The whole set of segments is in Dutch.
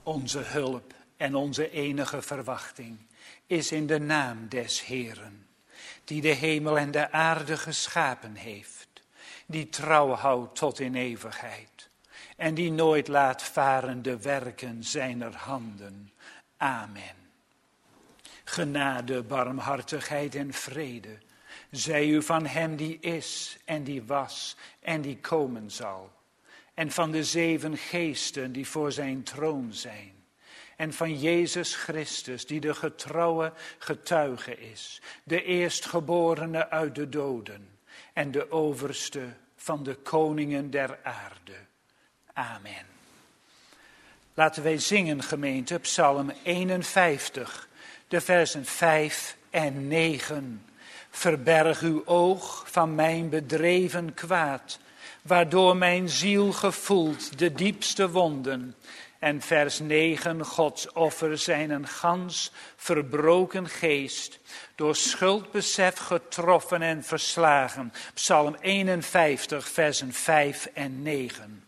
Onze hulp en onze enige verwachting is in de naam des Heeren, die de hemel en de aarde geschapen heeft, die trouw houdt tot in eeuwigheid en die nooit laat varen de werken zijner handen. Amen. Genade, barmhartigheid en vrede zij u van hem die is en die was en die komen zal, en van de 7 geesten die voor zijn troon zijn, en van Jezus Christus die de getrouwe getuige is, de eerstgeborene uit de doden en de overste van de koningen der aarde. Amen. Laten wij zingen, gemeente, Psalm 51, de versen 5 en 9. Verberg uw oog van mijn bedreven kwaad, waardoor mijn ziel gevoelt de diepste wonden. En vers 9, Gods offer zijn een gans verbroken geest, door schuldbesef getroffen en verslagen. Psalm 51, versen 5 en 9.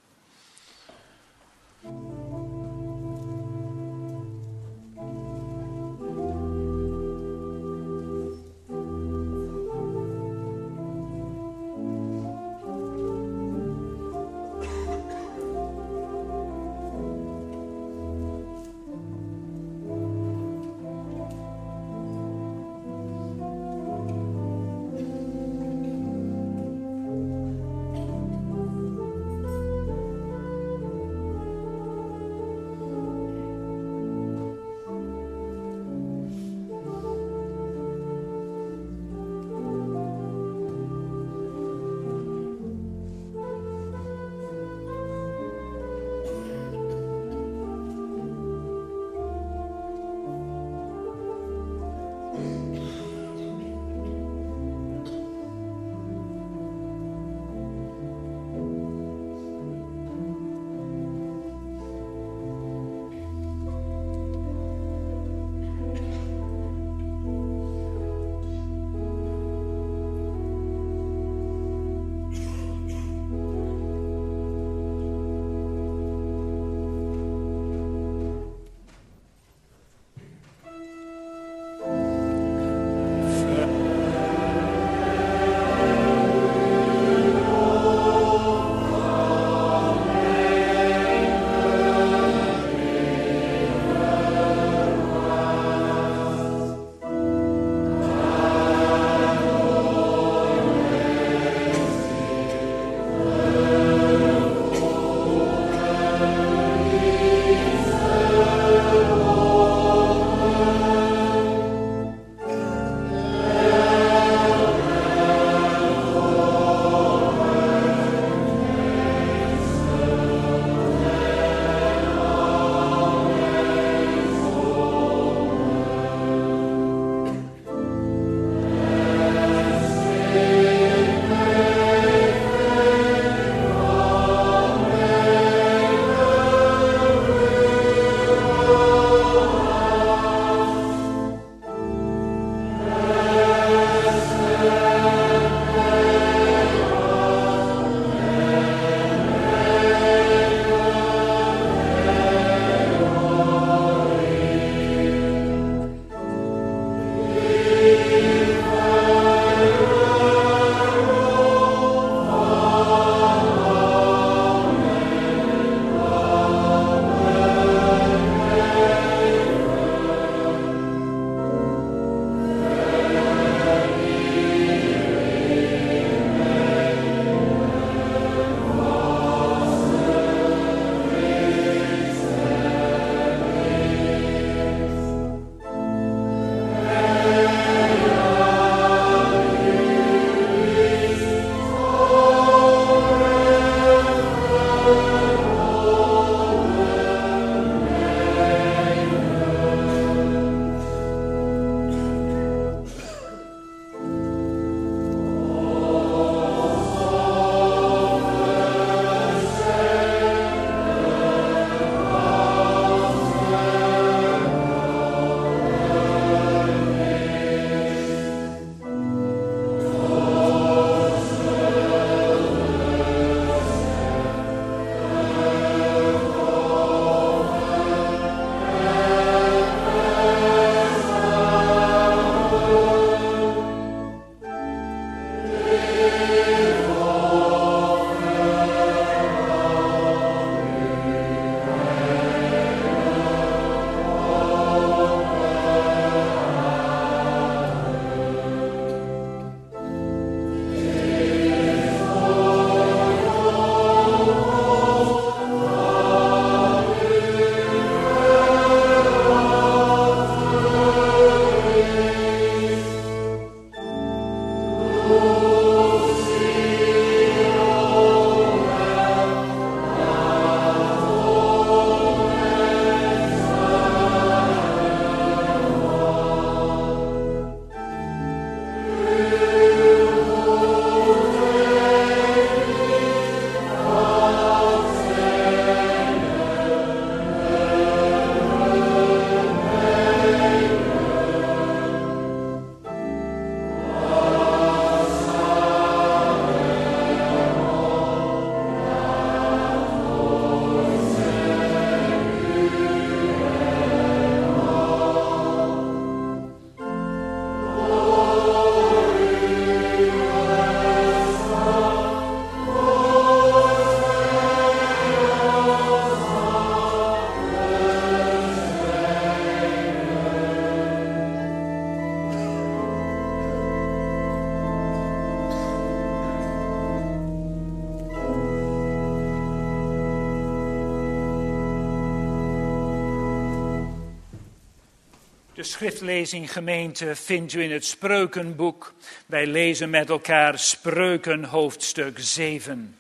De schriftlezing, gemeente, vindt u in het Spreukenboek. Wij lezen met elkaar Spreuken hoofdstuk 7.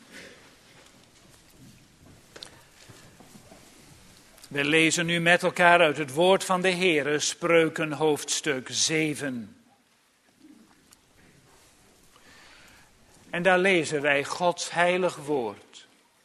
We lezen nu met elkaar uit het woord van de Heere, Spreuken hoofdstuk 7. En daar lezen wij Gods heilig woord.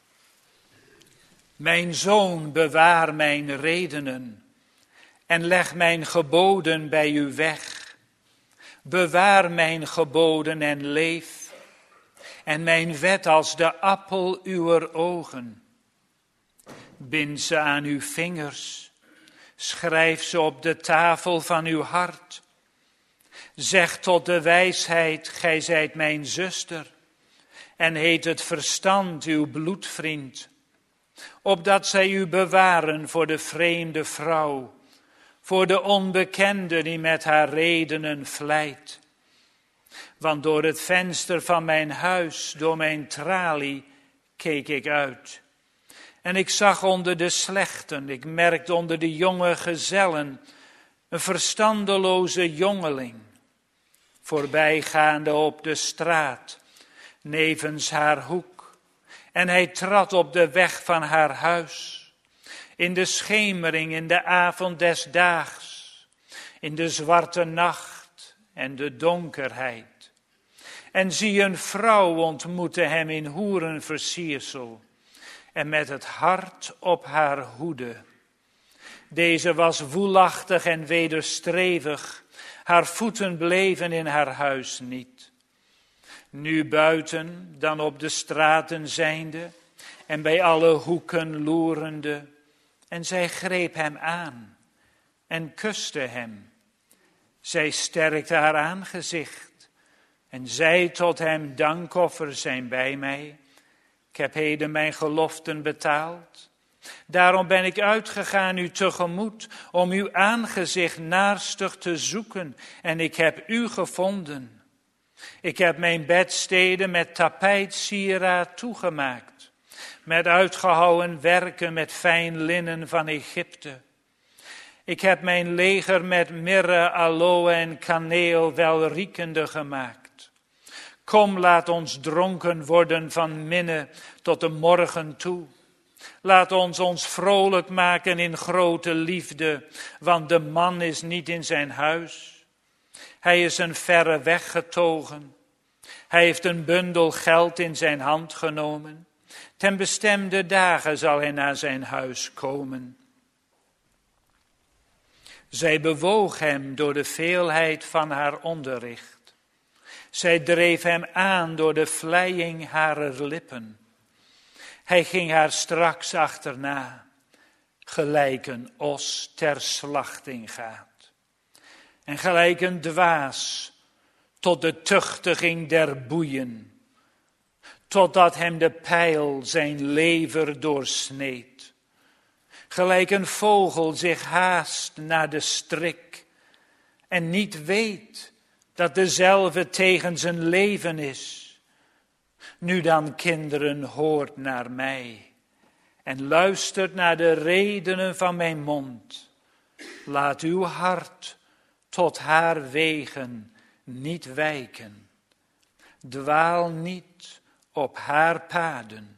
Mijn zoon, bewaar mijn redenen en leg mijn geboden bij u weg. Bewaar mijn geboden en leef, en mijn wet als de appel uwer ogen. Bind ze aan uw vingers, schrijf ze op de tafel van uw hart. Zeg tot de wijsheid, gij zijt mijn zuster, en heet het verstand uw bloedvriend. Opdat zij u bewaren voor de vreemde vrouw, voor de onbekende die met haar redenen vlijt. Want door het venster van mijn huis, door mijn tralie, keek ik uit. En ik zag onder de slechten, ik merkte onder de jonge gezellen, een verstandeloze jongeling, voorbijgaande op de straat, nevens haar hoek. En hij trad op de weg van haar huis, in de schemering, in de avond des daags, in de zwarte nacht en de donkerheid. En zie, een vrouw ontmoette hem in hoerenversiersel en met het hart op haar hoede. Deze was woelachtig en wederstrevig, haar voeten bleven in haar huis niet. Nu buiten, dan op de straten zijnde en bij alle hoeken loerende. En zij greep hem aan en kuste hem. Zij sterkte haar aangezicht en zei tot hem, dankoffers zijn bij mij. Ik heb heden mijn geloften betaald. Daarom ben ik uitgegaan u tegemoet om uw aangezicht naarstig te zoeken. En ik heb u gevonden. Ik heb mijn bedsteden met tapijtsieraad toegemaakt. Met uitgehouwen werken met fijn linnen van Egypte. Ik heb mijn leger met mirre, aloë en kaneel welriekende gemaakt. Kom, laat ons dronken worden van minne tot de morgen toe. Laat ons vrolijk maken in grote liefde, want de man is niet in zijn huis. Hij is een verre weg getogen. Hij heeft een bundel geld in zijn hand genomen. Ten bestemde dagen zal hij naar zijn huis komen. Zij bewoog hem door de veelheid van haar onderricht. Zij dreef hem aan door de vlijing harer lippen. Hij ging haar straks achterna, gelijk een os ter slachting gaat. En gelijk een dwaas tot de tuchtiging der boeien, totdat hem de pijl zijn lever doorsneed. Gelijk een vogel zich haast naar de strik en niet weet dat dezelfde tegen zijn leven is. Nu dan, kinderen, hoort naar mij en luistert naar de redenen van mijn mond. Laat uw hart tot haar wegen niet wijken. Dwaal niet op haar paden.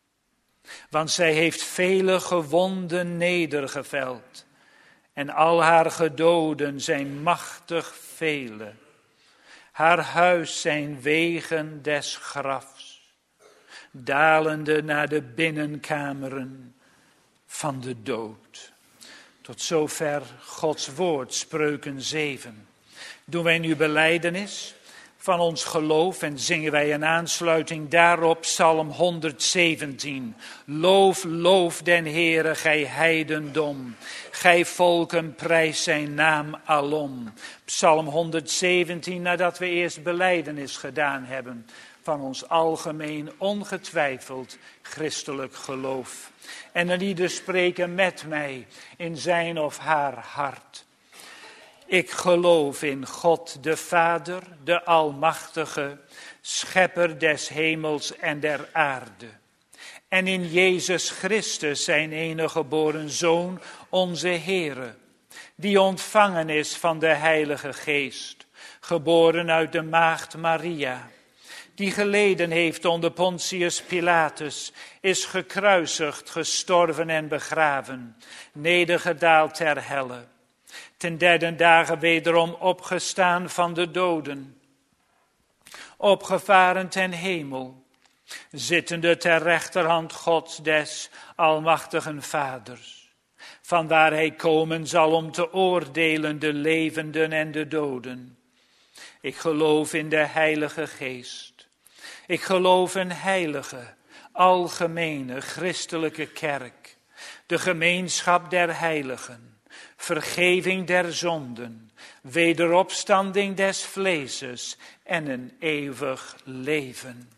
Want zij heeft vele gewonden nedergeveld en al haar gedoden zijn machtig vele. Haar huis zijn wegen des grafs, dalende naar de binnenkameren van de dood. Tot zover Gods woord, Spreuken 7. Doen wij nu belijdenis van ons geloof en zingen wij in aansluiting daarop Psalm 117. Loof, loof den Heere, gij heidendom. Gij volken, prijs zijn naam alom. Psalm 117, nadat we eerst belijdenis gedaan hebben van ons algemeen ongetwijfeld christelijk geloof. En de lieden spreken met mij in zijn of haar hart. Ik geloof in God de Vader, de Almachtige, schepper des hemels en der aarde. En in Jezus Christus, zijn enige geboren Zoon, onze Heere, die ontvangen is van de Heilige Geest, geboren uit de maagd Maria, die geleden heeft onder Pontius Pilatus, is gekruisigd, gestorven en begraven, nedergedaald ter helle, ten derde dagen wederom opgestaan van de doden, opgevaren ten hemel, zittende ter rechterhand Gods des almachtigen Vaders, vanwaar hij komen zal om te oordelen de levenden en de doden. Ik geloof in de Heilige Geest. Ik geloof in heilige, algemene, christelijke kerk, de gemeenschap der heiligen, vergeving der zonden, wederopstanding des vleeses en een eeuwig leven.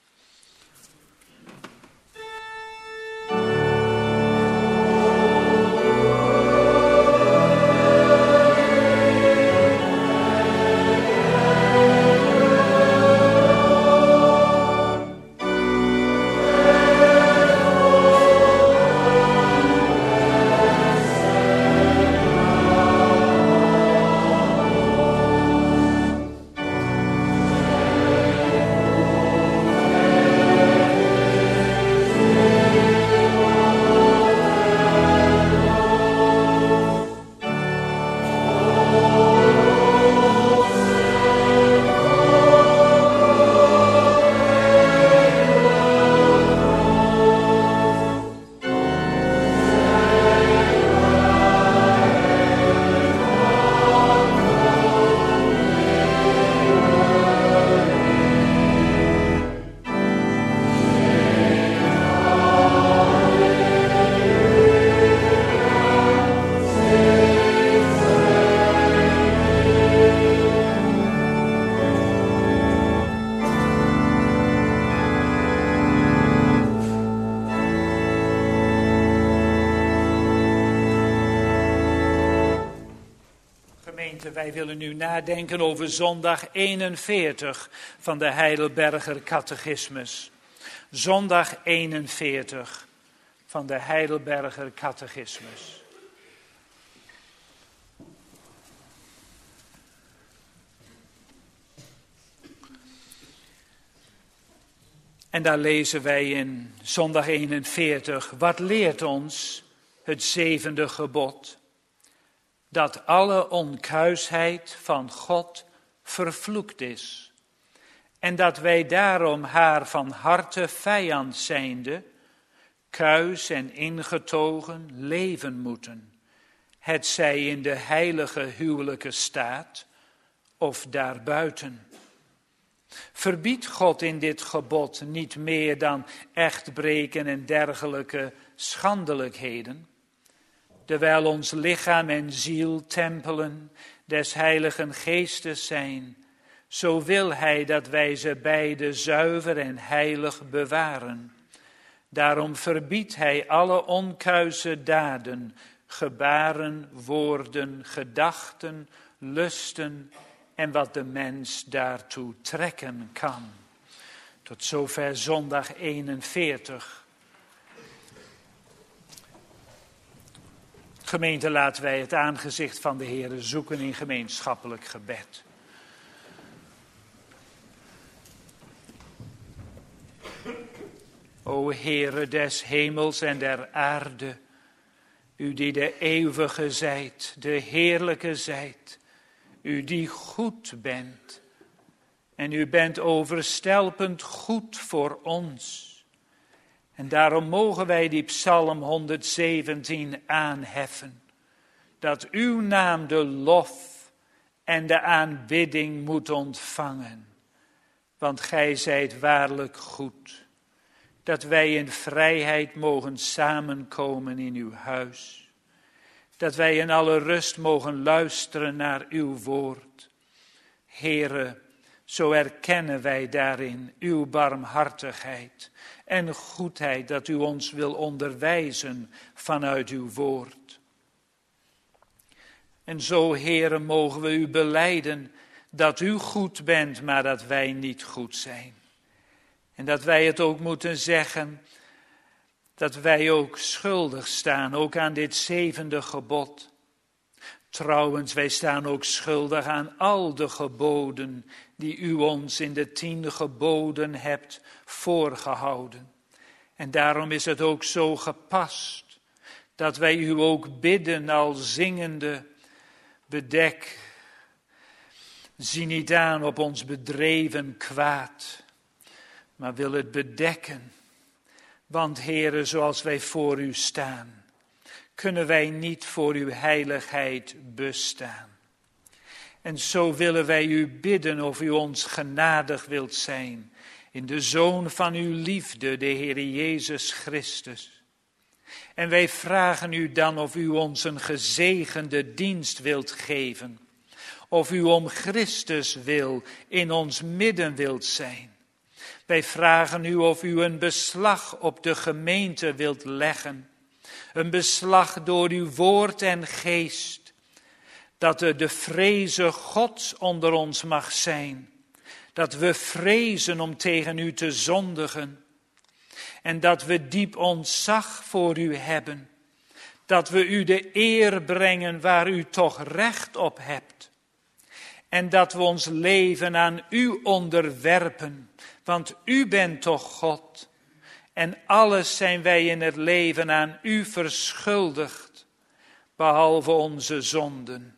Wij willen nu nadenken over zondag 41 van de Heidelberger Catechismus. Zondag 41 van de Heidelberger Catechismus. En daar lezen wij in zondag 41, wat leert ons het 7e gebod? Dat alle onkuisheid van God vervloekt is. En dat wij daarom haar van harte vijand zijnde, kuis en ingetogen leven moeten. Het zij in de heilige huwelijke staat of daarbuiten. Verbiedt God in dit gebod niet meer dan echtbreken en dergelijke schandelijkheden? Terwijl ons lichaam en ziel tempelen des Heiligen Geestes zijn, zo wil hij dat wij ze beide zuiver en heilig bewaren. Daarom verbiedt hij alle onkuise daden, gebaren, woorden, gedachten, lusten en wat de mens daartoe trekken kan. Tot zover zondag 41. Gemeente, laten wij het aangezicht van de Heere zoeken in gemeenschappelijk gebed. O Heere des hemels en der aarde, u die de eeuwige zijt, de heerlijke zijt, u die goed bent. En u bent overstelpend goed voor ons. En daarom mogen wij die Psalm 117 aanheffen. Dat uw naam de lof en de aanbidding moet ontvangen. Want gij zijt waarlijk goed. Dat wij in vrijheid mogen samenkomen in uw huis. Dat wij in alle rust mogen luisteren naar uw woord. Heere, zo erkennen wij daarin uw barmhartigheid en goedheid dat u ons wil onderwijzen vanuit uw woord. En zo, Heere, mogen we u belijden dat u goed bent, maar dat wij niet goed zijn. En dat wij het ook moeten zeggen, dat wij ook schuldig staan, ook aan dit 7e gebod. Trouwens, wij staan ook schuldig aan al de geboden die u ons in de 10 geboden hebt voorgehouden. En daarom is het ook zo gepast dat wij u ook bidden al zingende: bedek, zie niet aan op ons bedreven kwaad, maar wil het bedekken. Want Heere, zoals wij voor u staan, kunnen wij niet voor uw heiligheid bestaan. En zo willen wij u bidden of u ons genadig wilt zijn in de Zoon van uw liefde, de Heere Jezus Christus. En wij vragen u dan of u ons een gezegende dienst wilt geven, of u om Christus wil in ons midden wilt zijn. Wij vragen u of u een beslag op de gemeente wilt leggen, een beslag door uw woord en geest, dat er de vreze Gods onder ons mag zijn, dat we vrezen om tegen u te zondigen en dat we diep ontzag voor u hebben, dat we u de eer brengen waar u toch recht op hebt en dat we ons leven aan u onderwerpen, want u bent toch God en alles zijn wij in het leven aan u verschuldigd, behalve onze zonden.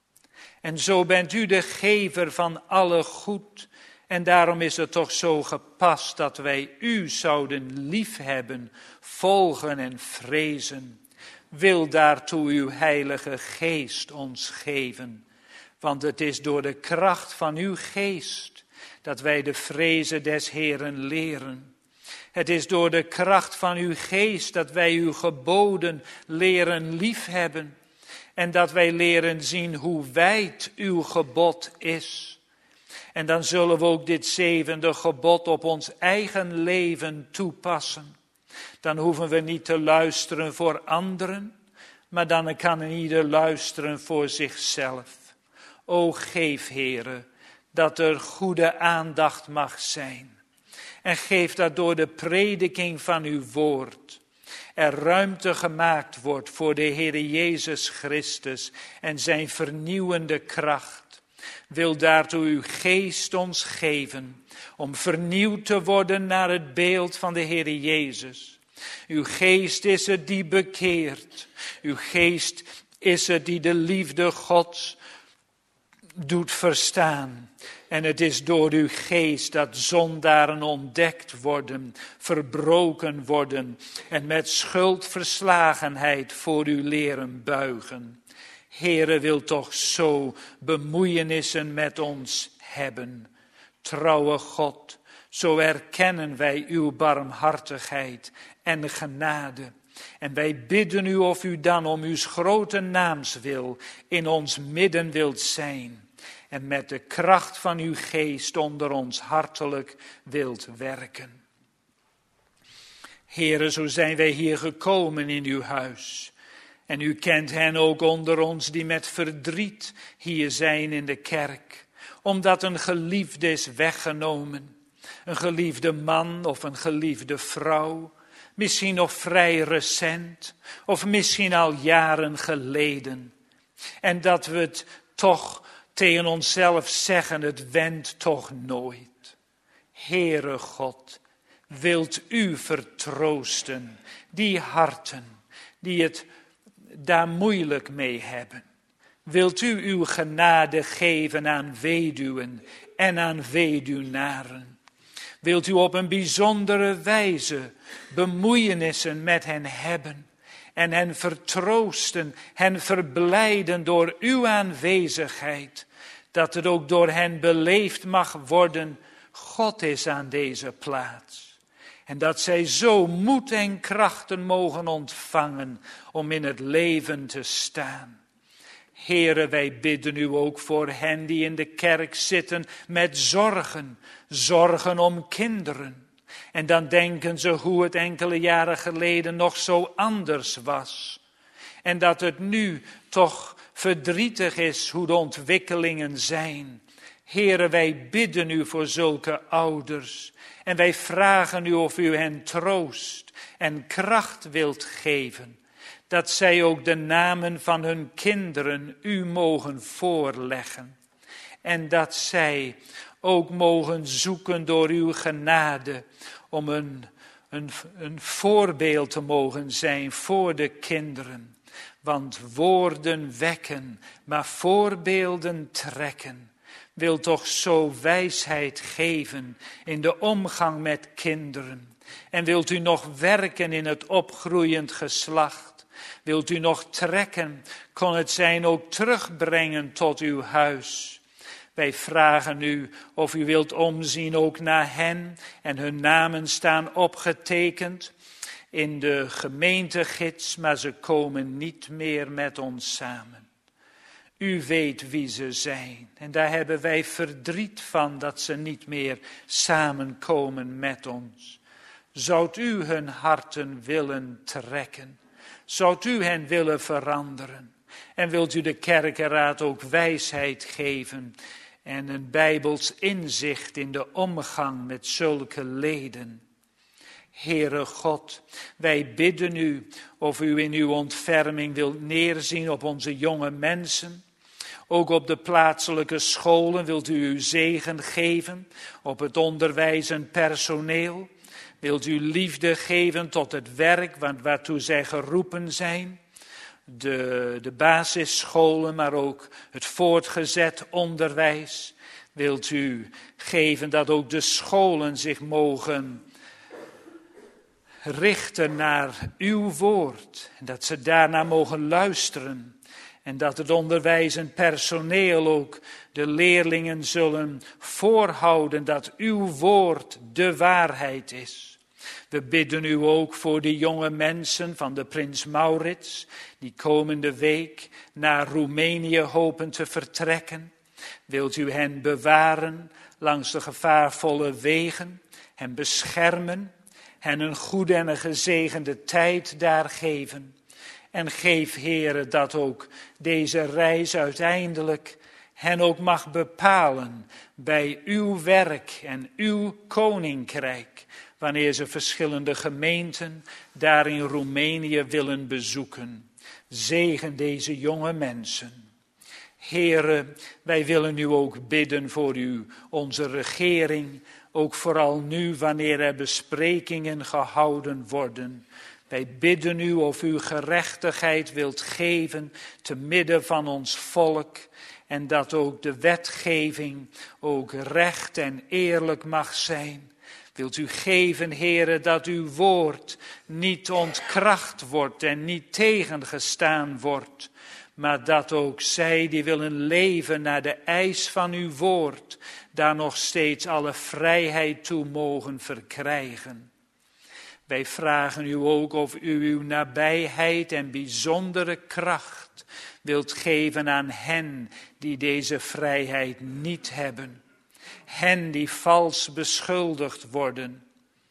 En zo bent u de gever van alle goed. En daarom is het toch zo gepast dat wij u zouden liefhebben, volgen en vrezen. Wil daartoe uw heilige geest ons geven. Want het is door de kracht van uw geest dat wij de vreze des Heeren leren. Het is door de kracht van uw geest dat wij uw geboden leren liefhebben. En dat wij leren zien hoe wijd uw gebod is. En dan zullen we ook dit 7e gebod op ons eigen leven toepassen. Dan hoeven we niet te luisteren voor anderen, maar dan kan ieder luisteren voor zichzelf. O geef, Heere, dat er goede aandacht mag zijn. En geef dat door de prediking van uw woord er ruimte gemaakt wordt voor de Heere Jezus Christus en zijn vernieuwende kracht. Wil daartoe uw geest ons geven om vernieuwd te worden naar het beeld van de Heere Jezus. Uw geest is het die bekeert. Uw geest is het die de liefde Gods doet verstaan. En het is door uw geest dat zondaren ontdekt worden, verbroken worden en met schuldverslagenheid voor u leren buigen. Heere, wil toch zo bemoeienissen met ons hebben. Trouwe God, zo erkennen wij uw barmhartigheid en genade. En wij bidden u of u dan om uw grote naamswil in ons midden wilt zijn. En met de kracht van uw geest onder ons hartelijk wilt werken. Heere, zo zijn wij hier gekomen in uw huis. En u kent hen ook onder ons die met verdriet hier zijn in de kerk. Omdat een geliefde is weggenomen. Een geliefde man of een geliefde vrouw. Misschien nog vrij recent. Of misschien al jaren geleden. En dat we het toch tegen onszelf zeggen, het wendt toch nooit. Heere God, wilt u vertroosten die harten die het daar moeilijk mee hebben. Wilt u uw genade geven aan weduwen en aan weduwnaren. Wilt u op een bijzondere wijze bemoeienissen met hen hebben. En hen vertroosten, hen verblijden door uw aanwezigheid. Dat het ook door hen beleefd mag worden, God is aan deze plaats. En dat zij zo moed en krachten mogen ontvangen om in het leven te staan. Heere, wij bidden u ook voor hen die in de kerk zitten met zorgen. Zorgen om kinderen. En dan denken ze hoe het enkele jaren geleden nog zo anders was. En dat het nu toch verdrietig is hoe de ontwikkelingen zijn. Heere, wij bidden u voor zulke ouders. En wij vragen u of u hen troost en kracht wilt geven. dat zij ook de namen van hun kinderen u mogen voorleggen. En dat zij ook mogen zoeken door uw genade om een voorbeeld te mogen zijn voor de kinderen. Want woorden wekken, maar voorbeelden trekken. Wil toch zo wijsheid geven in de omgang met kinderen. En wilt u nog werken in het opgroeiend geslacht. Wilt u nog trekken, kon het zijn ook terugbrengen tot uw huis. Wij vragen u of u wilt omzien ook naar hen en hun namen staan opgetekend in de gemeentegids, maar ze komen niet meer met ons samen. U weet wie ze zijn en daar hebben wij verdriet van dat ze niet meer samenkomen met ons. Zoudt u hun harten willen trekken? Zoudt u hen willen veranderen? En wilt u de kerkenraad ook wijsheid geven en een bijbels inzicht in de omgang met zulke leden? Heere God, wij bidden u of u in uw ontferming wilt neerzien op onze jonge mensen. Ook op de plaatselijke scholen wilt u uw zegen geven, op het onderwijs en personeel. Wilt u liefde geven tot het werk waartoe zij geroepen zijn. De basisscholen, maar ook het voortgezet onderwijs. Wilt u geven dat ook de scholen zich mogen richten naar uw woord. En dat ze daarna mogen luisteren. En dat het onderwijs en personeel ook de leerlingen zullen voorhouden dat uw woord de waarheid is. We bidden u ook voor de jonge mensen van de Prins Maurits, die komende week naar Roemenië hopen te vertrekken. Wilt u hen bewaren langs de gevaarvolle wegen, hen beschermen, hen een goede en een gezegende tijd daar geven. En geef, Heere, dat ook deze reis uiteindelijk hen ook mag bepalen bij uw werk en uw koninkrijk, wanneer ze verschillende gemeenten daar in Roemenië willen bezoeken. Zegen deze jonge mensen. Heere, wij willen u ook bidden voor u, onze regering, ook vooral nu wanneer er besprekingen gehouden worden. Wij bidden u of u gerechtigheid wilt geven te midden van ons volk en dat ook de wetgeving ook recht en eerlijk mag zijn. Wilt u geven, Heere, dat uw woord niet ontkracht wordt en niet tegengestaan wordt, maar dat ook zij die willen leven naar de eis van uw woord, daar nog steeds alle vrijheid toe mogen verkrijgen. Wij vragen u ook of u uw nabijheid en bijzondere kracht wilt geven aan hen die deze vrijheid niet hebben. Hen die vals beschuldigd worden.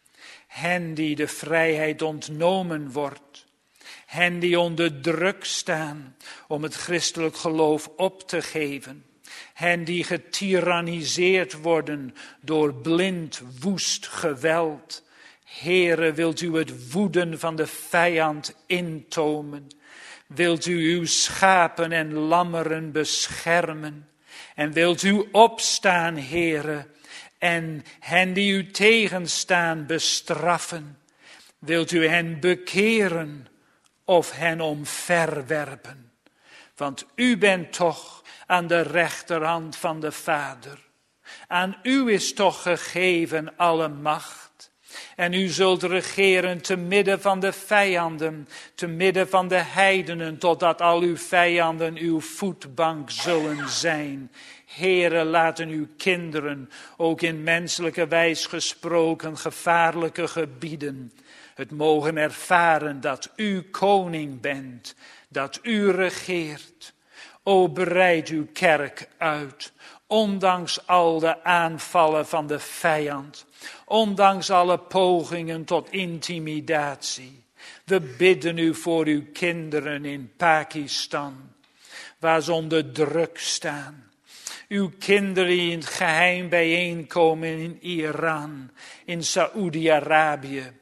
Hen die de vrijheid ontnomen wordt. Hen die onder druk staan om het christelijk geloof op te geven. Hen die getyranniseerd worden door blind, woest geweld. Heere, wilt u het woeden van de vijand intomen? Wilt u uw schapen en lammeren beschermen? En wilt u opstaan, Heere, en hen die u tegenstaan bestraffen? Wilt u hen bekeren of hen omverwerpen? Want u bent toch aan de rechterhand van de Vader. Aan u is toch gegeven alle macht. En u zult regeren te midden van de vijanden, te midden van de heidenen, totdat al uw vijanden uw voetbank zullen zijn. Heere, laten uw kinderen, ook in menselijke wijs gesproken, gevaarlijke gebieden, het mogen ervaren dat u koning bent, dat u regeert. O, breid uw kerk uit, ondanks al de aanvallen van de vijand. Ondanks alle pogingen tot intimidatie. We bidden u voor uw kinderen in Pakistan, waar ze onder druk staan. Uw kinderen die in het geheim bijeenkomen in Iran, in Saoedi-Arabië,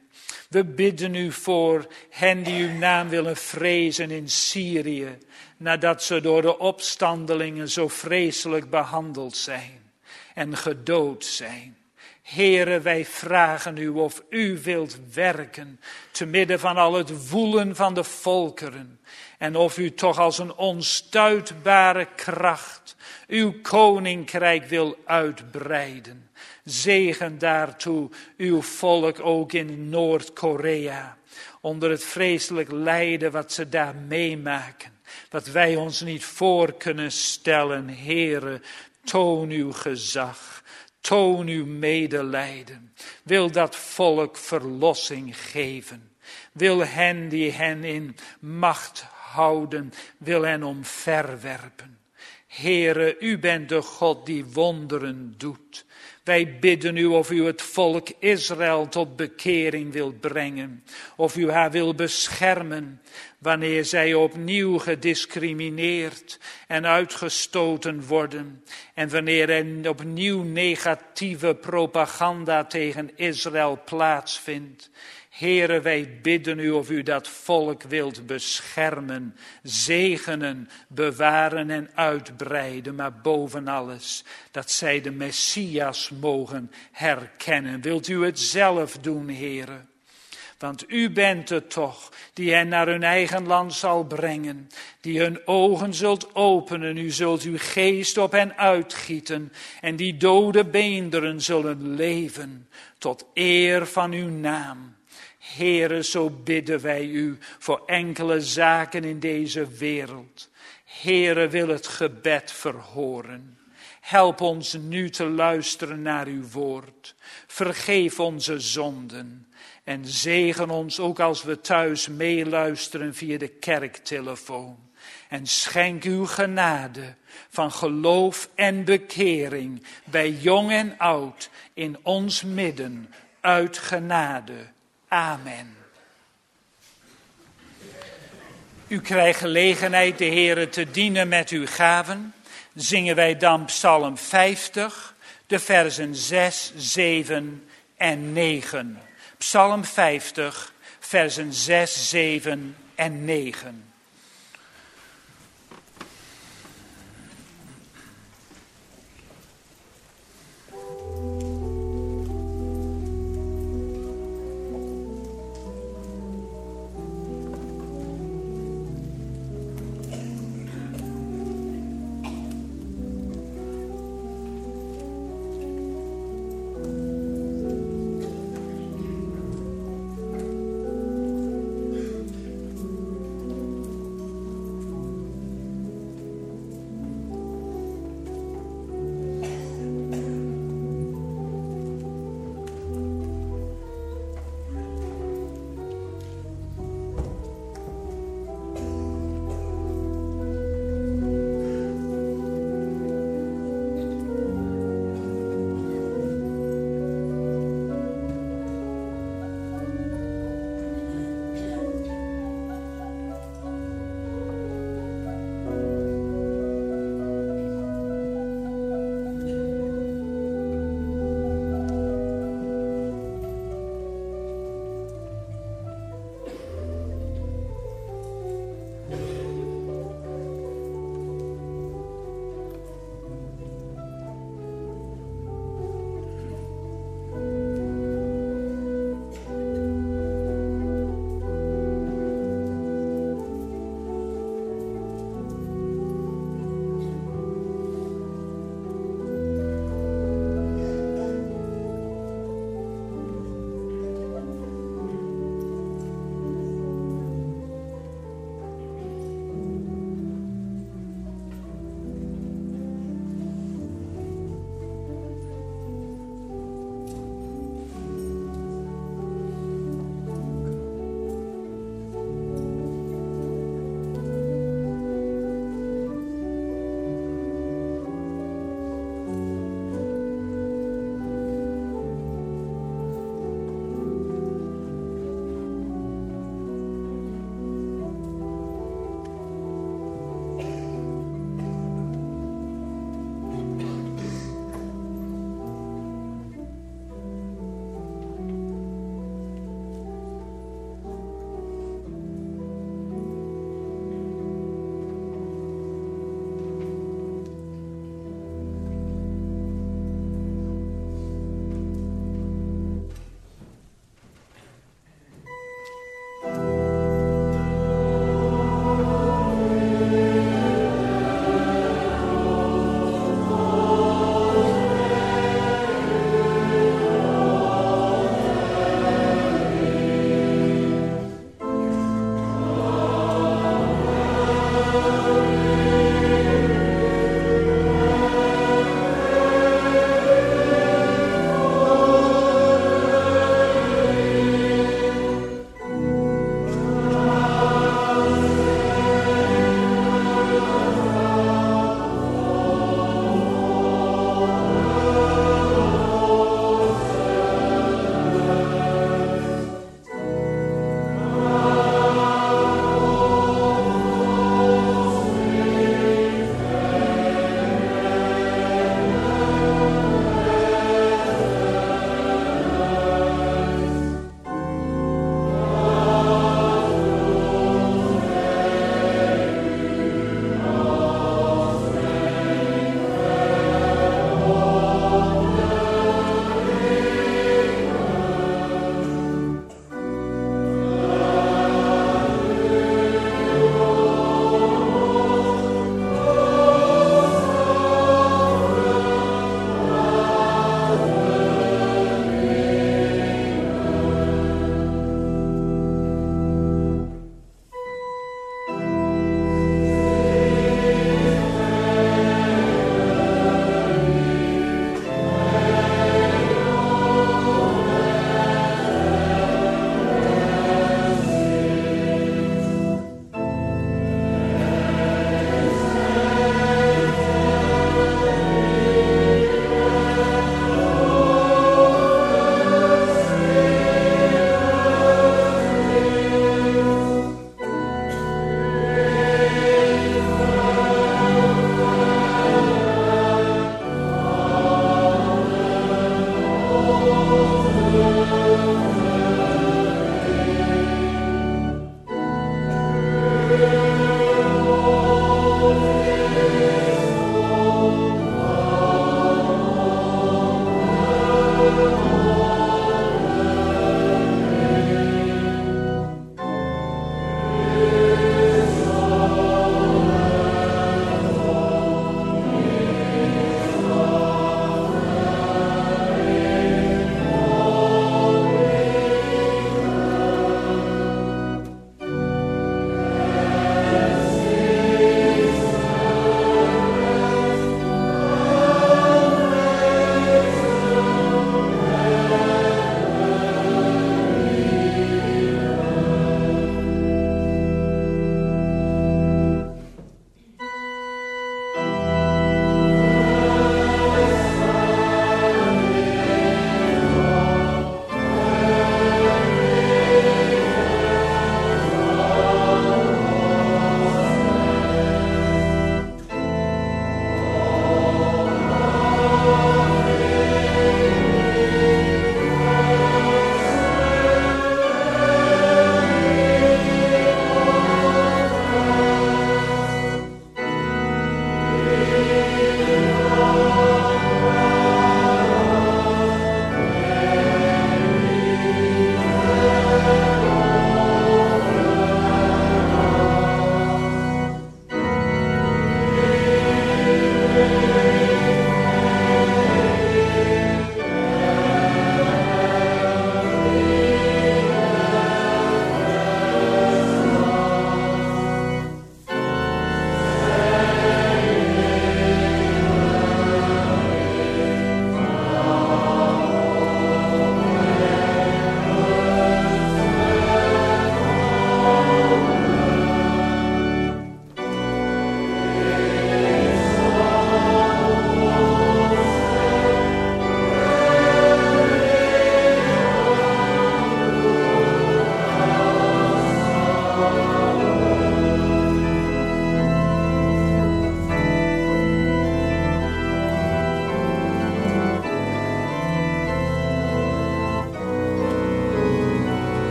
We bidden u voor hen die uw naam willen vrezen in Syrië, nadat ze door de opstandelingen zo vreselijk behandeld zijn en gedood zijn. Heere, wij vragen u of u wilt werken te midden van al het woelen van de volkeren. En of u toch als een onstuitbare kracht uw koninkrijk wil uitbreiden. Zegen daartoe uw volk ook in Noord-Korea. Onder het vreselijk lijden wat ze daar meemaken. Wat wij ons niet voor kunnen stellen. Heere, toon uw gezag. Toon uw medelijden. Wil dat volk verlossing geven. Wil hen die hen in macht houden, wil hen omverwerpen. Heere, u bent de God die wonderen doet. Wij bidden u of u het volk Israël tot bekering wilt brengen. Of u haar wil beschermen wanneer zij opnieuw gediscrimineerd en uitgestoten worden. En wanneer er opnieuw negatieve propaganda tegen Israël plaatsvindt. Heere, wij bidden u of u dat volk wilt beschermen, zegenen, bewaren en uitbreiden. Maar boven alles, dat zij de Messias mogen herkennen. Wilt u het zelf doen, Heere? Want u bent het toch die hen naar hun eigen land zal brengen. Die hun ogen zult openen. U zult uw geest op hen uitgieten. En die dode beenderen zullen leven tot eer van uw naam. Heere, zo bidden wij u voor enkele zaken in deze wereld. Heere, wil het gebed verhoren. Help ons nu te luisteren naar uw woord. Vergeef onze zonden. En zegen ons ook als we thuis meeluisteren via de kerktelefoon. En schenk uw genade van geloof en bekering bij jong en oud in ons midden uit genade. Amen. U krijgt gelegenheid de Heere te dienen met uw gaven. Zingen wij dan Psalm 50, de versen 6, 7 en 9. Psalm 50, versen 6, 7 en 9.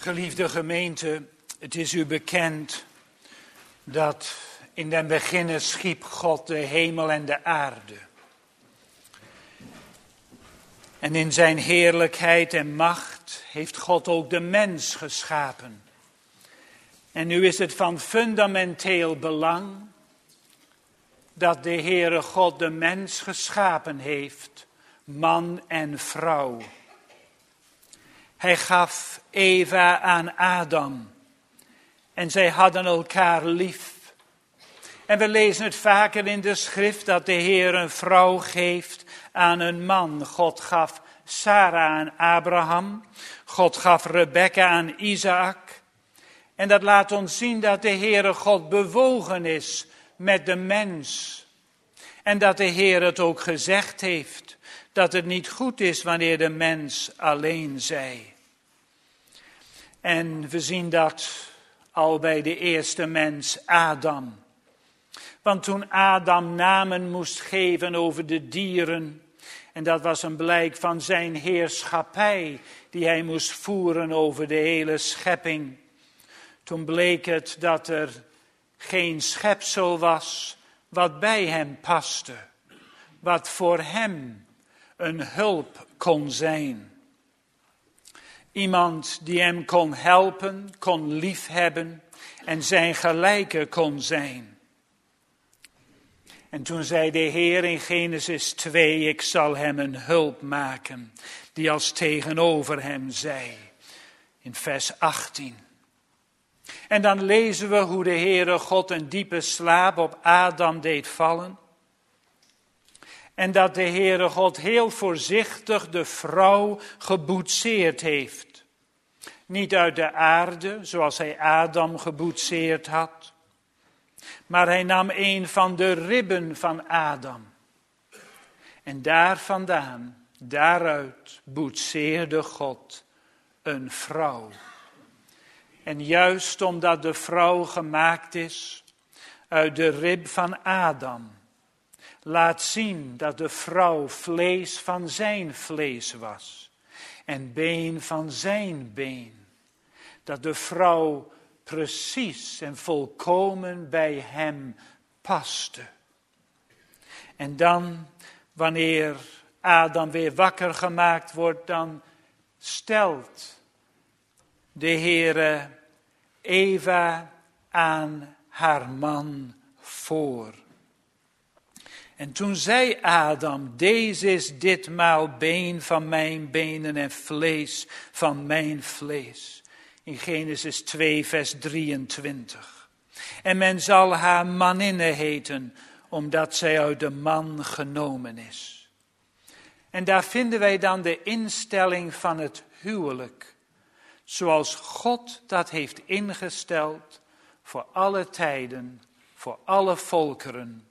Geliefde gemeente, het is u bekend dat in den beginnen schiep God de hemel en de aarde. En in zijn heerlijkheid en macht heeft God ook de mens geschapen. En nu is het van fundamenteel belang dat de Heere God de mens geschapen heeft, man en vrouw. Hij gaf Eva aan Adam en zij hadden elkaar lief. En we lezen het vaker in de schrift dat de Heer een vrouw geeft aan een man. God gaf Sarah aan Abraham, God gaf Rebekka aan Isaac. En dat laat ons zien dat de Heere God bewogen is met de mens. En dat de Heer het ook gezegd heeft, dat het niet goed is wanneer de mens alleen zij. En we zien dat al bij de eerste mens, Adam. Want toen Adam namen moest geven over de dieren, en dat was een blijk van zijn heerschappij die hij moest voeren over de hele schepping. Toen bleek het dat er geen schepsel was wat bij hem paste, wat voor hem een hulp kon zijn. Iemand die hem kon helpen, kon liefhebben en zijn gelijke kon zijn. En toen zei de Heer in Genesis 2, ik zal hem een hulp maken, die als tegenover hem zij. In vers 18. En dan lezen we hoe de Heere God een diepe slaap op Adam deed vallen. En dat de Heere God heel voorzichtig de vrouw geboetseerd heeft. Niet uit de aarde, zoals hij Adam geboetseerd had. Maar hij nam een van de ribben van Adam. En daar vandaan, daaruit boetseerde God een vrouw. En juist omdat de vrouw gemaakt is uit de rib van Adam, laat zien dat de vrouw vlees van zijn vlees was en been van zijn been. Dat de vrouw precies en volkomen bij hem paste. En dan, wanneer Adam weer wakker gemaakt wordt, dan stelt de Heere Eva aan haar man voor. En toen zei Adam, deze is ditmaal been van mijn benen en vlees van mijn vlees. In Genesis 2 vers 23. En men zal haar maninne heten, omdat zij uit de man genomen is. En daar vinden wij dan de instelling van het huwelijk. Zoals God dat heeft ingesteld voor alle tijden, voor alle volkeren.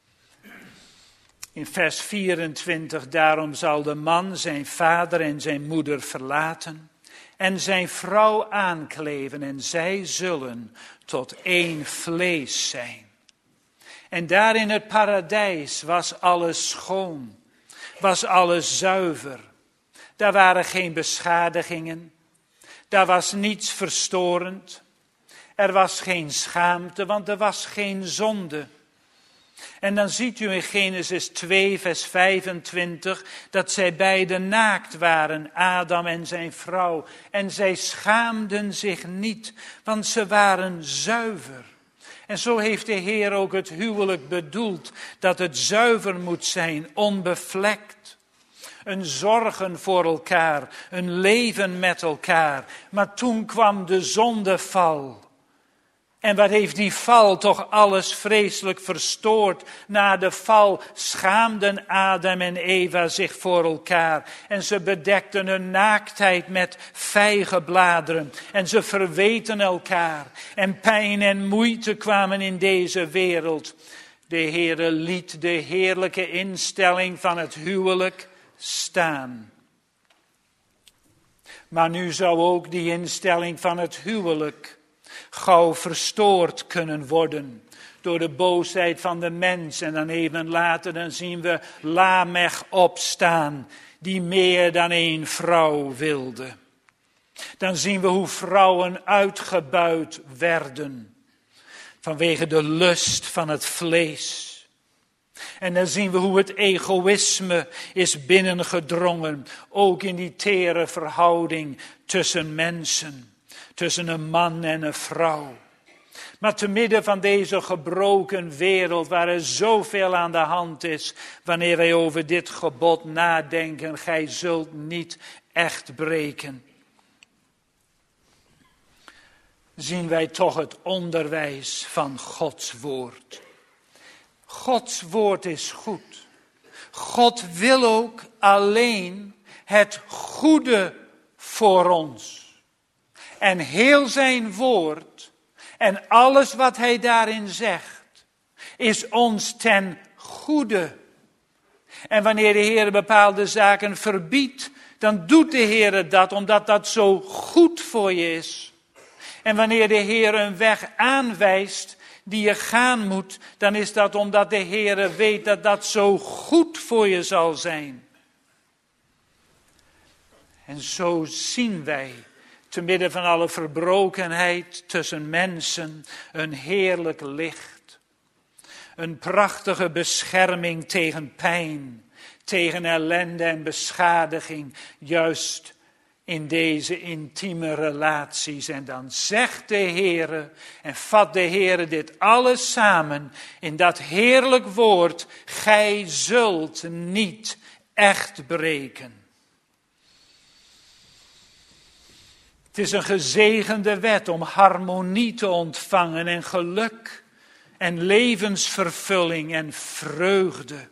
In vers 24, daarom zal de man zijn vader en zijn moeder verlaten en zijn vrouw aankleven en zij zullen tot één vlees zijn. En daar in het paradijs was alles schoon, was alles zuiver. Daar waren geen beschadigingen, daar was niets verstorend. Er was geen schaamte, want er was geen zonde. En dan ziet u in Genesis 2 vers 25 dat zij beiden naakt waren, Adam en zijn vrouw. En zij schaamden zich niet, want ze waren zuiver. En zo heeft de Heer ook het huwelijk bedoeld, dat het zuiver moet zijn, onbevlekt. Een zorgen voor elkaar, een leven met elkaar. Maar toen kwam de zondeval. En wat heeft die val toch alles vreselijk verstoord. Na de val schaamden Adam en Eva zich voor elkaar. En ze bedekten hun naaktheid met vijgenbladeren. En ze verweten elkaar. En pijn en moeite kwamen in deze wereld. De Heere liet de heerlijke instelling van het huwelijk staan. Maar nu zou ook die instelling van het huwelijk gauw verstoord kunnen worden door de boosheid van de mens. En dan even later dan zien we Lamech opstaan, die meer dan één vrouw wilde. Dan zien we hoe vrouwen uitgebuit werden vanwege de lust van het vlees. En dan zien we hoe het egoïsme is binnengedrongen, ook in die tere verhouding tussen mensen, tussen een man en een vrouw. Maar te midden van deze gebroken wereld, waar er zoveel aan de hand is, wanneer wij over dit gebod nadenken, gij zult niet echt breken, zien wij toch het onderwijs van Gods woord. Gods woord is goed. God wil ook alleen het goede voor ons. En heel zijn woord en alles wat hij daarin zegt, is ons ten goede. En wanneer de Heer bepaalde zaken verbiedt, dan doet de Heer dat omdat dat zo goed voor je is. En wanneer de Heer een weg aanwijst die je gaan moet, dan is dat omdat de Heer weet dat dat zo goed voor je zal zijn. En zo zien wij, te midden van alle verbrokenheid tussen mensen, een heerlijk licht. Een prachtige bescherming tegen pijn, tegen ellende en beschadiging, juist in deze intieme relaties. En dan zegt de Heere en vat de Heere dit alles samen in dat heerlijk woord: gij zult niet echt breken. Het is een gezegende wet om harmonie te ontvangen en geluk en levensvervulling en vreugde.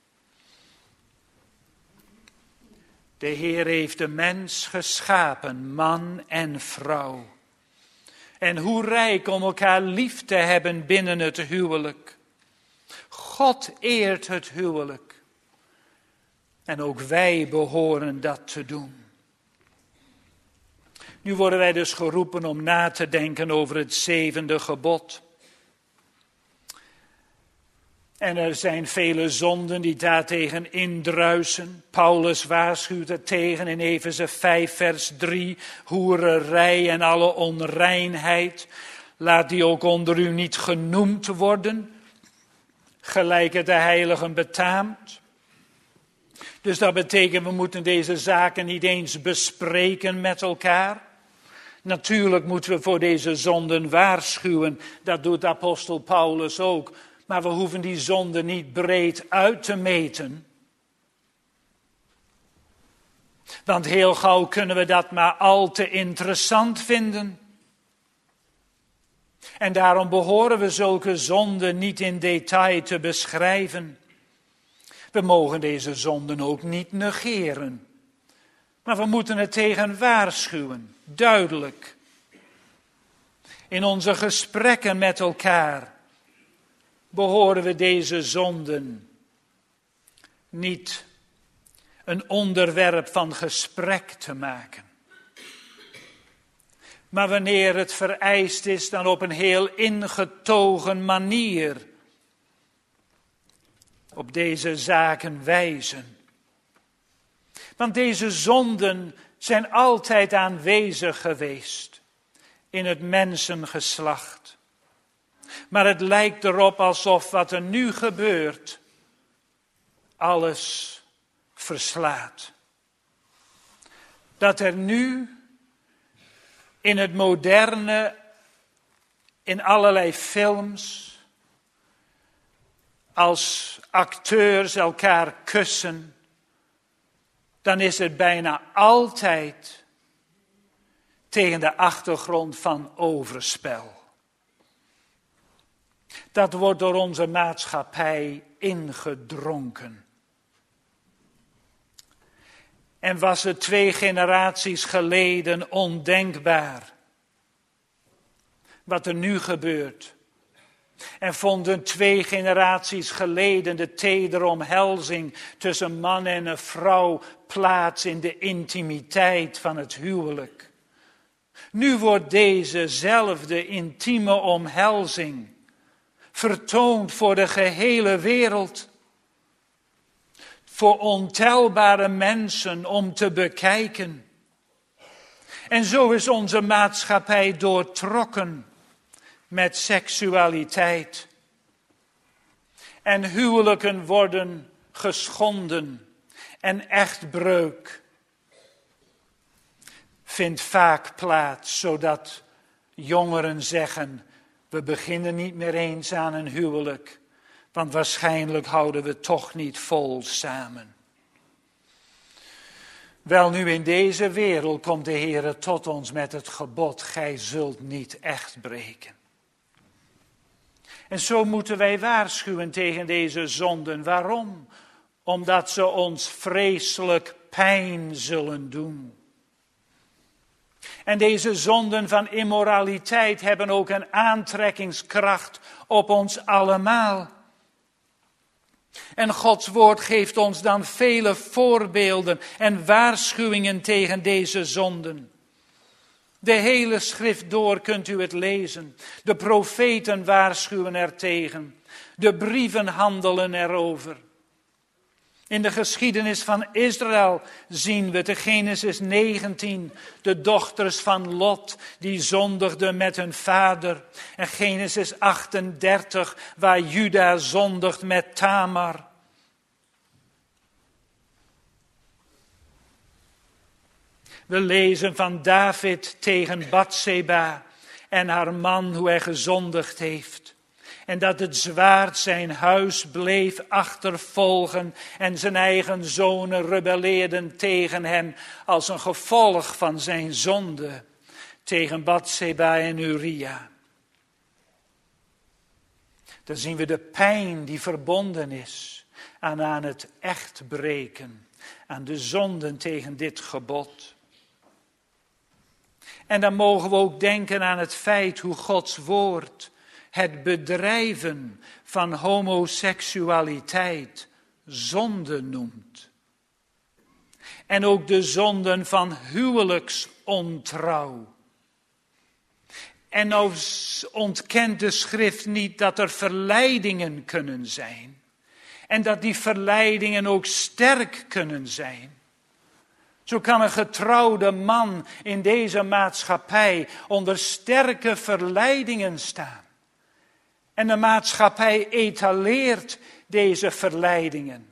De Heer heeft de mens geschapen, man en vrouw. En hoe rijk om elkaar lief te hebben binnen het huwelijk. God eert het huwelijk. En ook wij behoren dat te doen. Nu worden wij dus geroepen om na te denken over het 7e gebod. En er zijn vele zonden die daartegen indruisen. Paulus waarschuwt er tegen in Efeze 5 vers 3. Hoererij en alle onreinheid. Laat die ook onder u niet genoemd worden. Gelijk het de heiligen betaamt. Dus dat betekent, we moeten deze zaken niet eens bespreken met elkaar. Natuurlijk moeten we voor deze zonden waarschuwen. Dat doet apostel Paulus ook. Maar we hoeven die zonde niet breed uit te meten. Want heel gauw kunnen we dat maar al te interessant vinden. En daarom behoren we zulke zonden niet in detail te beschrijven. We mogen deze zonden ook niet negeren. Maar we moeten er tegen waarschuwen, duidelijk. In onze gesprekken met elkaar behoren we deze zonden niet een onderwerp van gesprek te maken. Maar wanneer het vereist is, dan op een heel ingetogen manier op deze zaken wijzen. Want deze zonden zijn altijd aanwezig geweest in het mensengeslacht. Maar het lijkt erop alsof wat er nu gebeurt alles verslaat. Dat er nu in het moderne, in allerlei films, als acteurs elkaar kussen, dan is het bijna altijd tegen de achtergrond van overspel. Dat wordt door onze maatschappij ingedronken. En was het 2 generaties geleden ondenkbaar wat er nu gebeurt. En vonden 2 generaties geleden de tedere omhelzing tussen man en een vrouw plaats in de intimiteit van het huwelijk. Nu wordt dezezelfde intieme omhelzing vertoond voor de gehele wereld. Voor ontelbare mensen om te bekijken. En zo is onze maatschappij doortrokken met seksualiteit. En huwelijken worden geschonden en echtbreuk vindt vaak plaats, zodat jongeren zeggen, we beginnen niet meer eens aan een huwelijk, want waarschijnlijk houden we toch niet vol samen. Wel nu, in deze wereld komt de Heer tot ons met het gebod, gij zult niet echt breken. En zo moeten wij waarschuwen tegen deze zonden. Waarom? Omdat ze ons vreselijk pijn zullen doen. En deze zonden van immoraliteit hebben ook een aantrekkingskracht op ons allemaal. En Gods woord geeft ons dan vele voorbeelden en waarschuwingen tegen deze zonden. De hele schrift door kunt u het lezen. De profeten waarschuwen ertegen. De brieven handelen erover. In de geschiedenis van Israël zien we in Genesis 19 de dochters van Lot die zondigden met hun vader. En Genesis 38 waar Juda zondigt met Tamar. We lezen van David tegen Batseba en haar man hoe hij gezondigd heeft. En dat het zwaard zijn huis bleef achtervolgen en zijn eigen zonen rebelleerden tegen hem als een gevolg van zijn zonde tegen Batseba en Uria. Dan zien we de pijn die verbonden is aan het echt breken, aan de zonden tegen dit gebod. En dan mogen we ook denken aan het feit hoe Gods woord het bedrijven van homoseksualiteit zonde noemt. En ook de zonden van huwelijksontrouw. En nou ontkent de schrift niet dat er verleidingen kunnen zijn. En dat die verleidingen ook sterk kunnen zijn. Zo kan een getrouwde man in deze maatschappij onder sterke verleidingen staan. En de maatschappij etaleert deze verleidingen.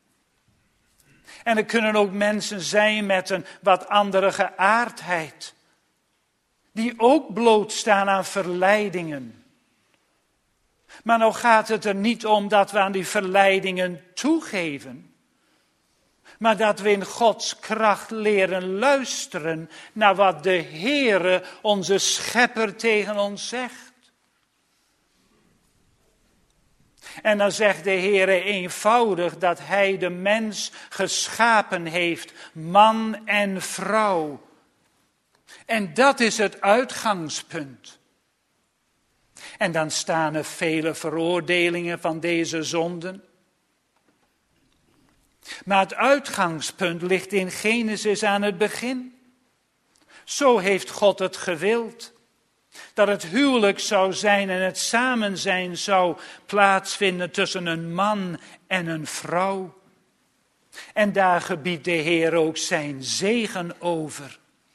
En er kunnen ook mensen zijn met een wat andere geaardheid. Die ook blootstaan aan verleidingen. Maar nou gaat het er niet om dat we aan die verleidingen toegeven. Maar dat we in Gods kracht leren luisteren naar wat de Heere, onze Schepper, tegen ons zegt. En dan zegt de Heere eenvoudig dat Hij de mens geschapen heeft, man en vrouw. En dat is het uitgangspunt. En dan staan er vele veroordelingen van deze zonden. Maar het uitgangspunt ligt in Genesis aan het begin. Zo heeft God het gewild. Dat het huwelijk zou zijn en het samenzijn zou plaatsvinden tussen een man en een vrouw. En daar gebiedt de Heer ook zijn zegen over.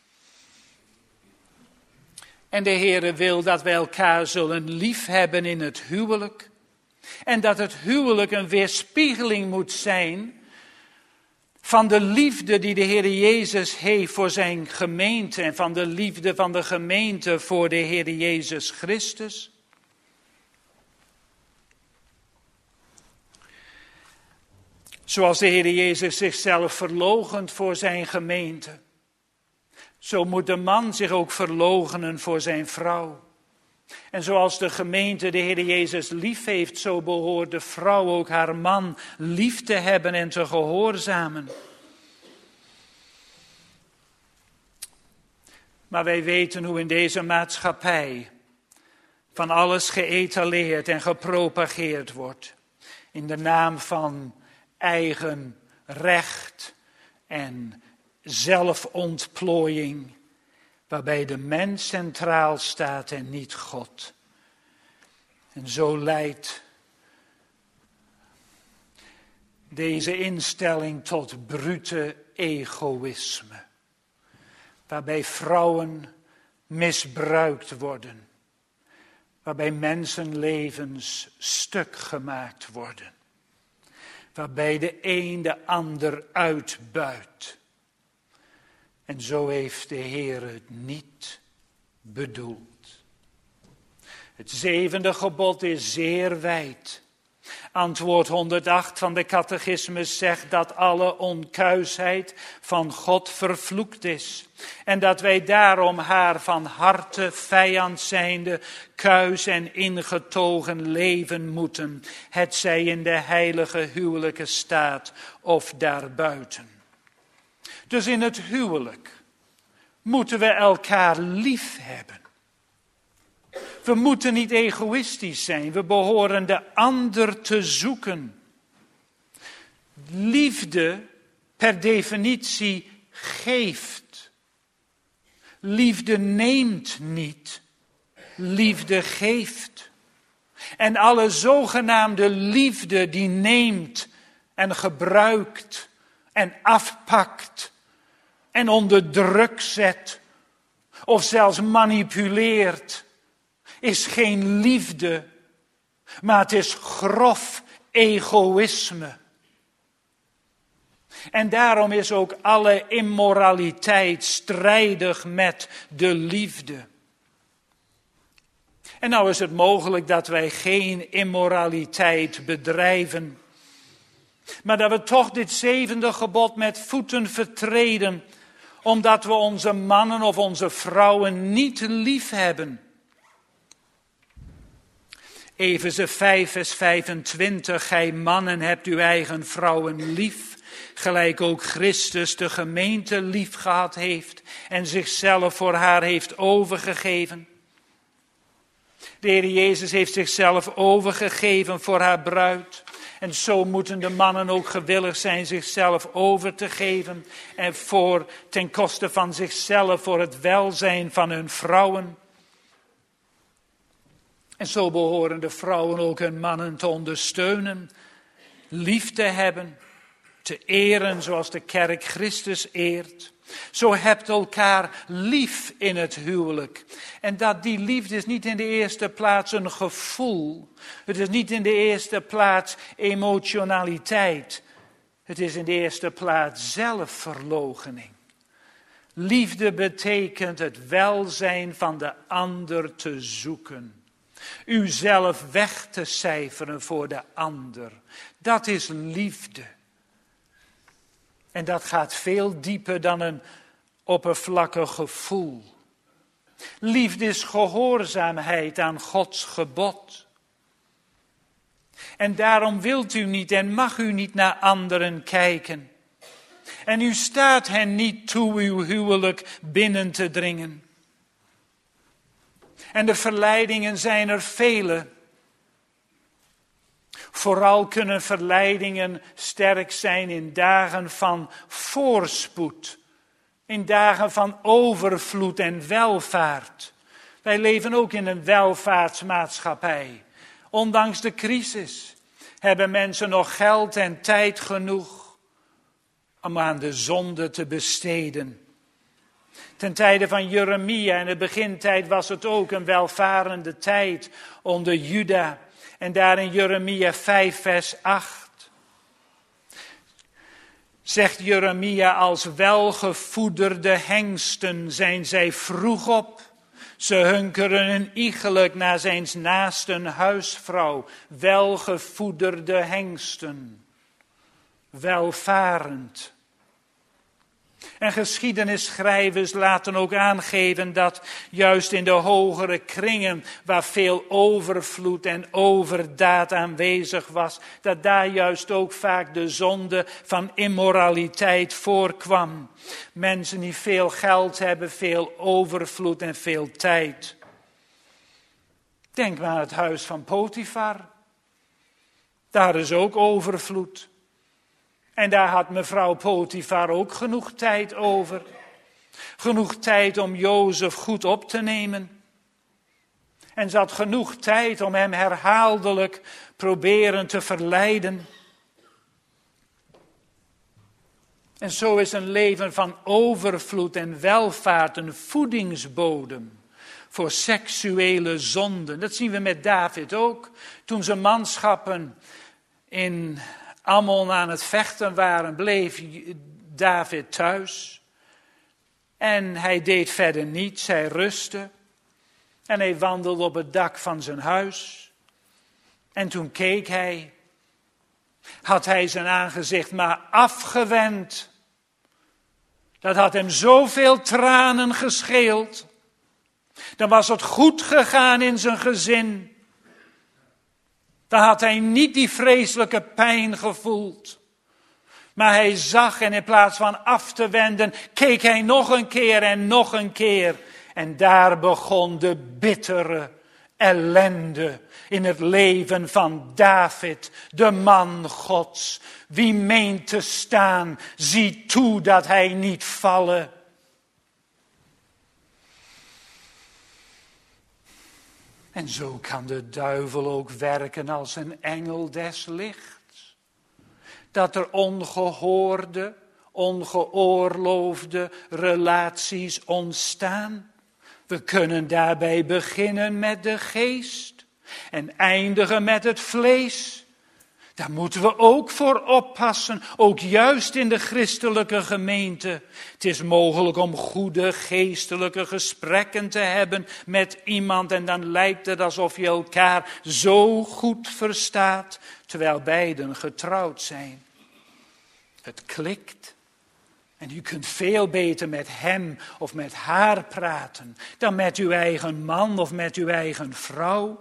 En de Heer wil dat wij elkaar zullen liefhebben in het huwelijk. En dat het huwelijk een weerspiegeling moet zijn van de liefde die de Heer Jezus heeft voor zijn gemeente en van de liefde van de gemeente voor de Heer Jezus Christus. Zoals de Heer Jezus zichzelf verloochent voor zijn gemeente, zo moet de man zich ook verloochenen voor zijn vrouw. En zoals de gemeente de Heer Jezus lief heeft, zo behoort de vrouw ook haar man lief te hebben en te gehoorzamen. Maar wij weten hoe in deze maatschappij van alles geëtaleerd en gepropageerd wordt. In de naam van eigen recht en zelfontplooiing. Waarbij de mens centraal staat en niet God. En zo leidt deze instelling tot brute egoïsme. waarbij vrouwen misbruikt worden, waarbij mensenlevens stuk gemaakt worden, waarbij de een de ander uitbuit. En zo heeft de Heer het niet bedoeld. Het 7e gebod is zeer wijd. Antwoord 108 van de catechismus zegt dat alle onkuisheid van God vervloekt is. En dat wij daarom haar van harte vijand zijnde kuis en ingetogen leven moeten. Hetzij in de heilige huwelijke staat of daarbuiten. Dus in het huwelijk moeten we elkaar lief hebben. We moeten niet egoïstisch zijn. We behoren de ander te zoeken. Liefde per definitie geeft. Liefde neemt niet. Liefde geeft. En alle zogenaamde liefde die neemt en gebruikt en afpakt en onder druk zet of zelfs manipuleert, is geen liefde, maar het is grof egoïsme. En daarom is ook alle immoraliteit strijdig met de liefde. En nou is het mogelijk dat wij geen immoraliteit bedrijven, maar dat we toch dit 7e gebod met voeten vertreden, omdat we onze mannen of onze vrouwen niet lief hebben. Efeze 5 vers 25, gij mannen hebt uw eigen vrouwen lief, gelijk ook Christus de gemeente lief gehad heeft en zichzelf voor haar heeft overgegeven. De Heer Jezus heeft zichzelf overgegeven voor haar bruid. En zo moeten de mannen ook gewillig zijn zichzelf over te geven en ten koste van zichzelf voor het welzijn van hun vrouwen. En zo behoren de vrouwen ook hun mannen te ondersteunen, lief te hebben, te eren zoals de kerk Christus eert. Zo hebt elkaar lief in het huwelijk. En dat die liefde is niet in de eerste plaats een gevoel. Het is niet in de eerste plaats emotionaliteit. Het is in de eerste plaats zelfverloochening. Liefde betekent het welzijn van de ander te zoeken. Uzelf weg te cijferen voor de ander. Dat is liefde. En dat gaat veel dieper dan een oppervlakkig gevoel. Liefde is gehoorzaamheid aan Gods gebod. En daarom wilt u niet en mag u niet naar anderen kijken. En u staat hen niet toe uw huwelijk binnen te dringen. En de verleidingen zijn er vele. Vooral kunnen verleidingen sterk zijn in dagen van voorspoed. In dagen van overvloed en welvaart. Wij leven ook in een welvaartsmaatschappij. Ondanks de crisis hebben mensen nog geld en tijd genoeg om aan de zonde te besteden. Ten tijde van Jeremia in de begintijd was het ook een welvarende tijd onder Juda. En daar in Jeremia 5 vers 8 zegt Jeremia, als welgevoederde hengsten zijn zij vroeg op. Ze hunkeren een iegelijk naar zijn naasten huisvrouw. Welgevoederde hengsten. Welvarend. En geschiedenisschrijvers laten ook aangeven dat juist in de hogere kringen, waar veel overvloed en overdaad aanwezig was, dat daar juist ook vaak de zonde van immoraliteit voorkwam. Mensen die veel geld hebben, veel overvloed en veel tijd. Denk maar aan het huis van Potifar. Daar is ook overvloed. En daar had mevrouw Potifar ook genoeg tijd over. Genoeg tijd om Jozef goed op te nemen. En ze had genoeg tijd om hem herhaaldelijk proberen te verleiden. En zo is een leven van overvloed en welvaart een voedingsbodem voor seksuele zonden. Dat zien we met David ook. Toen zijn manschappen in Ammon aan het vechten waren, bleef David thuis. En hij deed verder niets, hij rustte. En hij wandelde op het dak van zijn huis. En toen keek hij. Had hij zijn aangezicht maar afgewend. Dat had hem zoveel tranen gescheeld. Dan was het goed gegaan in zijn gezin. Dan had hij niet die vreselijke pijn gevoeld. Maar hij zag en in plaats van af te wenden, keek hij nog een keer en nog een keer. En daar begon de bittere ellende in het leven van David, de man Gods. Wie meent te staan, zie toe dat hij niet vallen. En zo kan de duivel ook werken als een engel des lichts. Dat er ongehoorde, ongeoorloofde relaties ontstaan. We kunnen daarbij beginnen met de geest en eindigen met het vlees. Daar moeten we ook voor oppassen, ook juist in de christelijke gemeente. Het is mogelijk om goede geestelijke gesprekken te hebben met iemand en dan lijkt het alsof je elkaar zo goed verstaat, terwijl beiden getrouwd zijn. Het klikt. En u kunt veel beter met hem of met haar praten dan met uw eigen man of met uw eigen vrouw.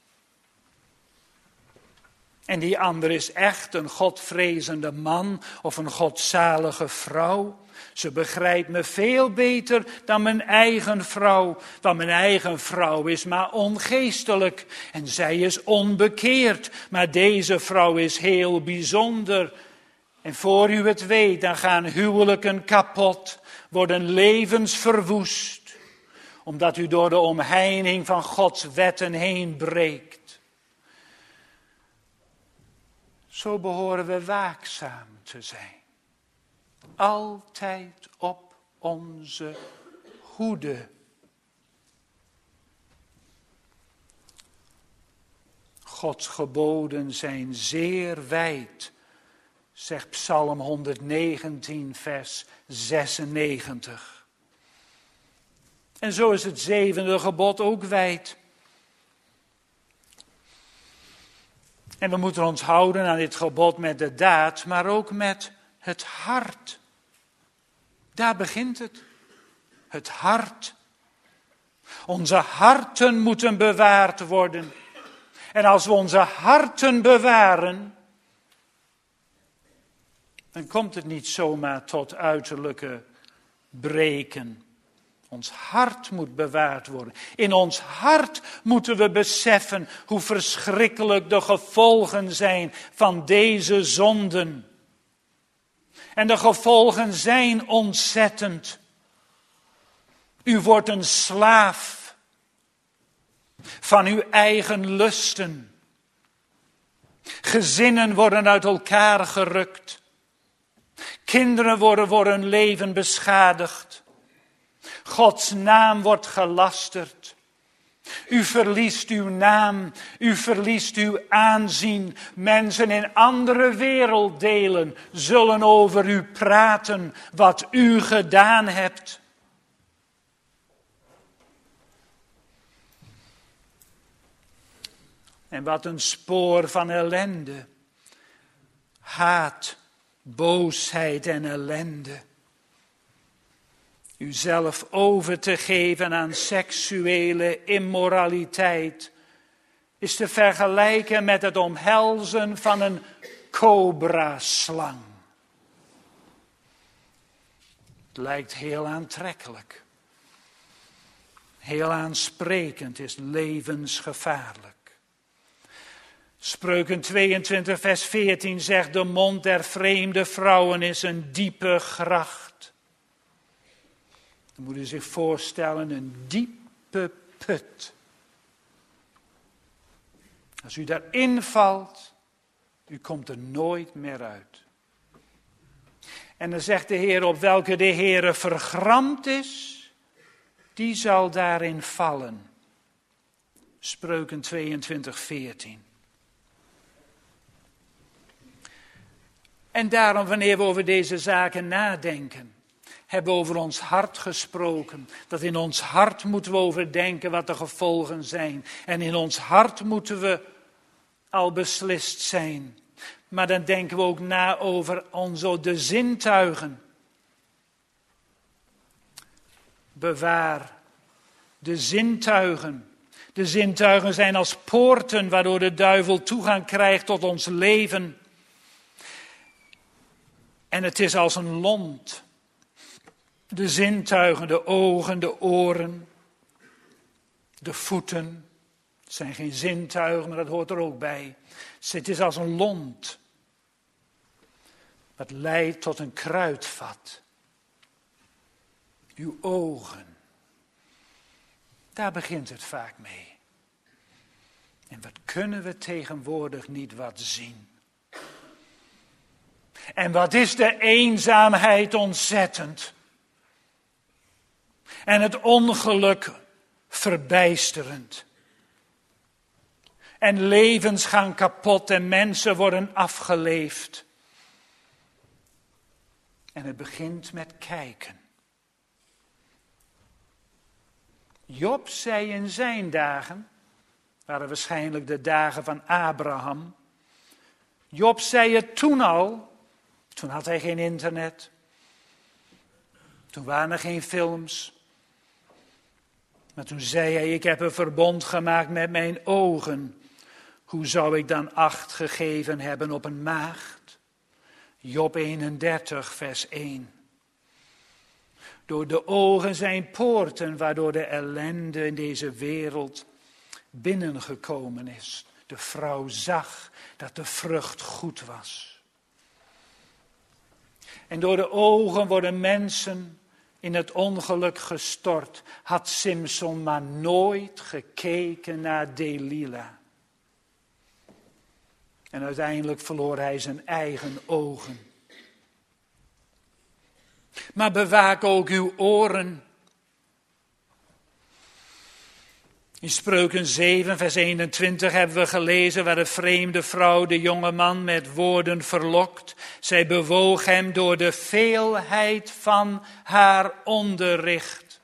En die ander is echt een godvrezende man of een godzalige vrouw. Ze begrijpt me veel beter dan mijn eigen vrouw. Want mijn eigen vrouw is maar ongeestelijk en zij is onbekeerd. Maar deze vrouw is heel bijzonder. En voor u het weet, dan gaan huwelijken kapot, worden levens verwoest. Omdat u door de omheining van Gods wetten heen breekt. Zo behoren we waakzaam te zijn. Altijd op onze hoede. Gods geboden zijn zeer wijd, zegt Psalm 119, vers 96. En zo is het 7e gebod ook wijd. En we moeten ons houden aan dit gebod met de daad, maar ook met het hart. Daar begint het. Het hart. Onze harten moeten bewaard worden. En als we onze harten bewaren, dan komt het niet zomaar tot uiterlijke breken. Ons hart moet bewaard worden. In ons hart moeten we beseffen hoe verschrikkelijk de gevolgen zijn van deze zonden. En de gevolgen zijn ontzettend. U wordt een slaaf van uw eigen lusten. Gezinnen worden uit elkaar gerukt. Kinderen worden voor hun leven beschadigd. Gods naam wordt gelasterd. U verliest uw naam, u verliest uw aanzien. Mensen in andere werelddelen zullen over u praten wat u gedaan hebt. En wat een spoor van ellende. Haat, boosheid en ellende. Uzelf over te geven aan seksuele immoraliteit is te vergelijken met het omhelzen van een cobra-slang. Het lijkt heel aantrekkelijk. Heel aansprekend, is levensgevaarlijk. Spreuken 22 vers 14 zegt: de mond der vreemde vrouwen is een diepe gracht. Dan moet u zich voorstellen, een diepe put. Als u daarin valt, u komt er nooit meer uit. En dan zegt de Heer, op welke de Heere vergramd is, die zal daarin vallen. Spreuken 22:14. En daarom, wanneer we over deze zaken nadenken, hebben we over ons hart gesproken. Dat in ons hart moeten we overdenken wat de gevolgen zijn. En in ons hart moeten we al beslist zijn. Maar dan denken we ook na over de zintuigen. Bewaar de zintuigen. De zintuigen zijn als poorten waardoor de duivel toegang krijgt tot ons leven. En het is als een lont. De zintuigen, de ogen, de oren, de voeten. Het zijn geen zintuigen, maar dat hoort er ook bij. Het is als een lont. Wat leidt tot een kruidvat. Uw ogen. Daar begint het vaak mee. En wat kunnen we tegenwoordig niet wat zien? En wat is de eenzaamheid ontzettend? En het ongeluk verbijsterend. En levens gaan kapot en mensen worden afgeleefd. En het begint met kijken. Job zei in zijn dagen, waren waarschijnlijk de dagen van Abraham. Job zei het toen al, toen had hij geen internet. Toen waren er geen films. Maar toen zei hij, ik heb een verbond gemaakt met mijn ogen. Hoe zou ik dan acht gegeven hebben op een maagd? Job 31, vers 1. Door de ogen zijn poorten waardoor de ellende in deze wereld binnengekomen is. De vrouw zag dat de vrucht goed was. En door de ogen worden mensen in het ongeluk gestort. Had Simson maar nooit gekeken naar Delila. En uiteindelijk verloor hij zijn eigen ogen. Maar bewaak ook uw oren. In Spreuken 7, vers 21 hebben we gelezen waar de vreemde vrouw de jonge man met woorden verlokt. Zij bewoog hem door de veelheid van haar onderricht.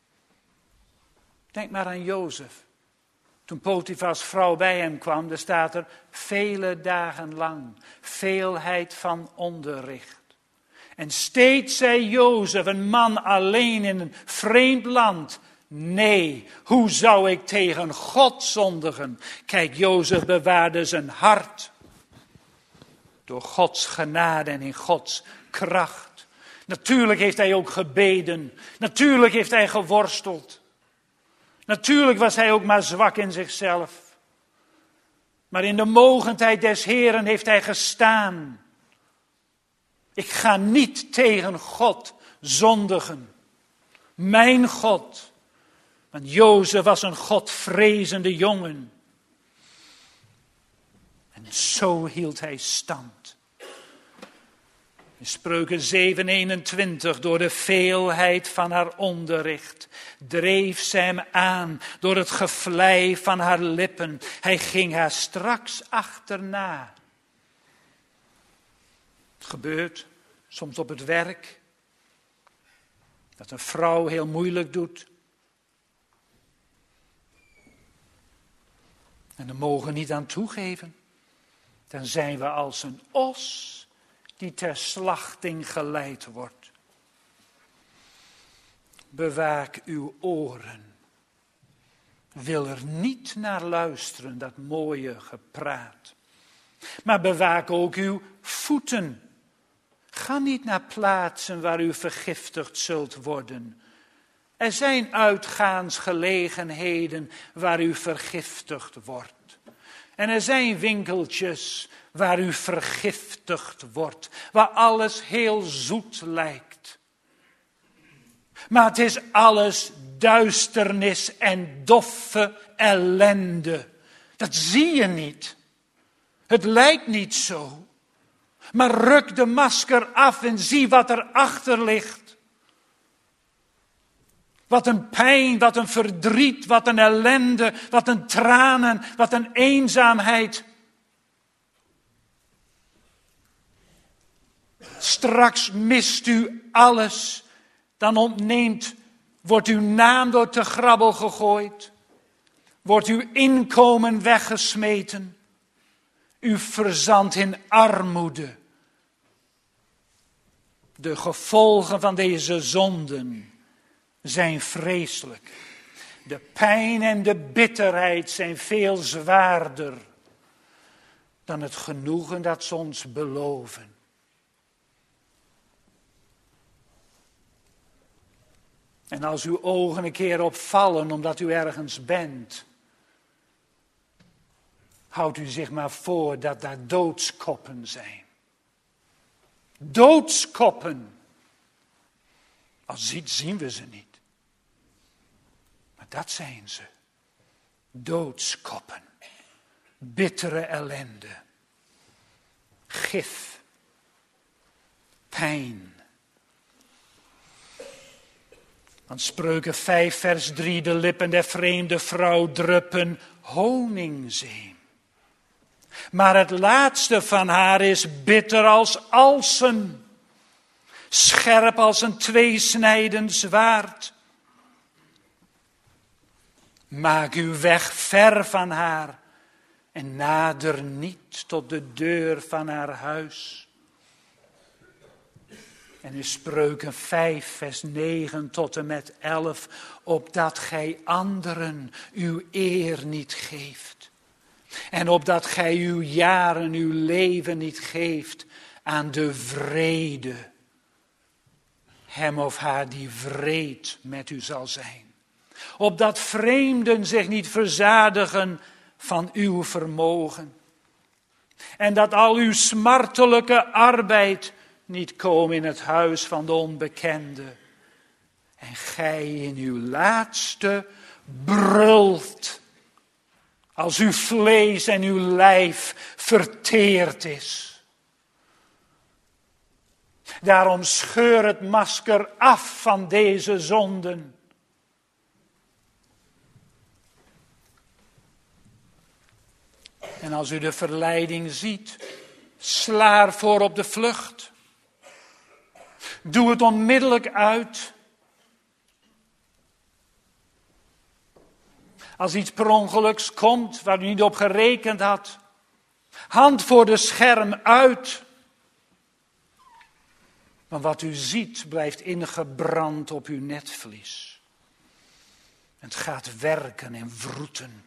Denk maar aan Jozef. Toen Potifars vrouw bij hem kwam, daar staat er vele dagen lang. Veelheid van onderricht. En steeds zei Jozef, een man alleen in een vreemd land. Nee, hoe zou ik tegen God zondigen? Kijk, Jozef bewaarde zijn hart. Door Gods genade en in Gods kracht. Natuurlijk heeft hij ook gebeden. Natuurlijk heeft hij geworsteld. Natuurlijk was hij ook maar zwak in zichzelf. Maar in de mogendheid des Heeren heeft hij gestaan. Ik ga niet tegen God zondigen. Mijn God. Want Jozef was een Godvrezende jongen. En zo hield hij stand. In Spreuken 7:21, door de veelheid van haar onderricht, dreef zij hem aan door het gevlei van haar lippen. Hij ging haar straks achterna. Het gebeurt soms op het werk, dat een vrouw heel moeilijk doet. En daar mogen we niet aan toegeven. Dan zijn we als een os die ter slachting geleid wordt. Bewaak uw oren. Wil er niet naar luisteren, dat mooie gepraat. Maar bewaak ook uw voeten. Ga niet naar plaatsen waar u vergiftigd zult worden. Er zijn uitgaansgelegenheden waar u vergiftigd wordt. En er zijn winkeltjes waar u vergiftigd wordt. Waar alles heel zoet lijkt. Maar het is alles duisternis en doffe ellende. Dat zie je niet. Het lijkt niet zo. Maar ruk de masker af en zie wat er achter ligt. Wat een pijn, wat een verdriet, wat een ellende, wat een tranen, wat een eenzaamheid. Straks mist u alles, dan wordt uw naam door te grabbel gegooid. Wordt uw inkomen weggesmeten. U verzandt in armoede. De gevolgen van deze zonden zijn vreselijk. De pijn en de bitterheid zijn veel zwaarder dan het genoegen dat ze ons beloven. En als uw ogen een keer opvallen omdat u ergens bent, houdt u zich maar voor dat daar doodskoppen zijn. Doodskoppen. Als zien we ze niet. Maar dat zijn ze. Doodskoppen. Bittere ellende. Gif. Pijn. Want Spreuken 5 vers 3, de lippen der vreemde vrouw druppen honingzeem. Maar het laatste van haar is bitter als alsem, scherp als een tweesnijdend zwaard. Maak uw weg ver van haar en nader niet tot de deur van haar huis. En in Spreuken 5 vers 9 tot en met 11, opdat gij anderen uw eer niet geeft. En opdat gij uw jaren, uw leven niet geeft aan de wrede. Hem of haar die wreed met u zal zijn. Opdat vreemden zich niet verzadigen van uw vermogen. En dat al uw smartelijke arbeid niet komen in het huis van de onbekende. En gij in uw laatste brult. Als uw vlees en uw lijf verteerd is. Daarom scheur het masker af van deze zonden. En als u de verleiding ziet, sla ervoor op de vlucht. Doe het onmiddellijk uit. Als iets per ongeluks komt waar u niet op gerekend had. Hand voor de scherm uit. Want wat u ziet blijft ingebrand op uw netvlies. Het gaat werken en wroeten.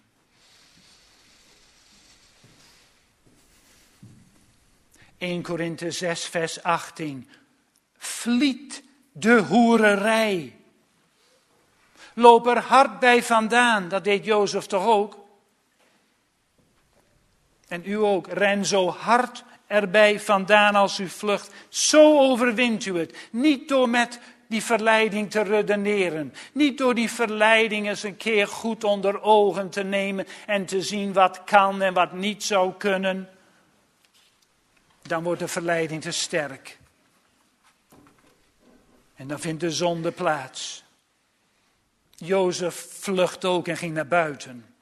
(1 Korinthe 6 vers 18. Vliet de hoererij. Loop er hard bij vandaan, dat deed Jozef toch ook? En u ook, ren zo hard erbij vandaan als u vlucht. Zo overwint u het. Niet door met die verleiding te redeneren. Niet door die verleiding eens een keer goed onder ogen te nemen en te zien wat kan en wat niet zou kunnen. Dan wordt de verleiding te sterk. En dan vindt de zonde plaats. Jozef vlucht ook en ging naar buiten.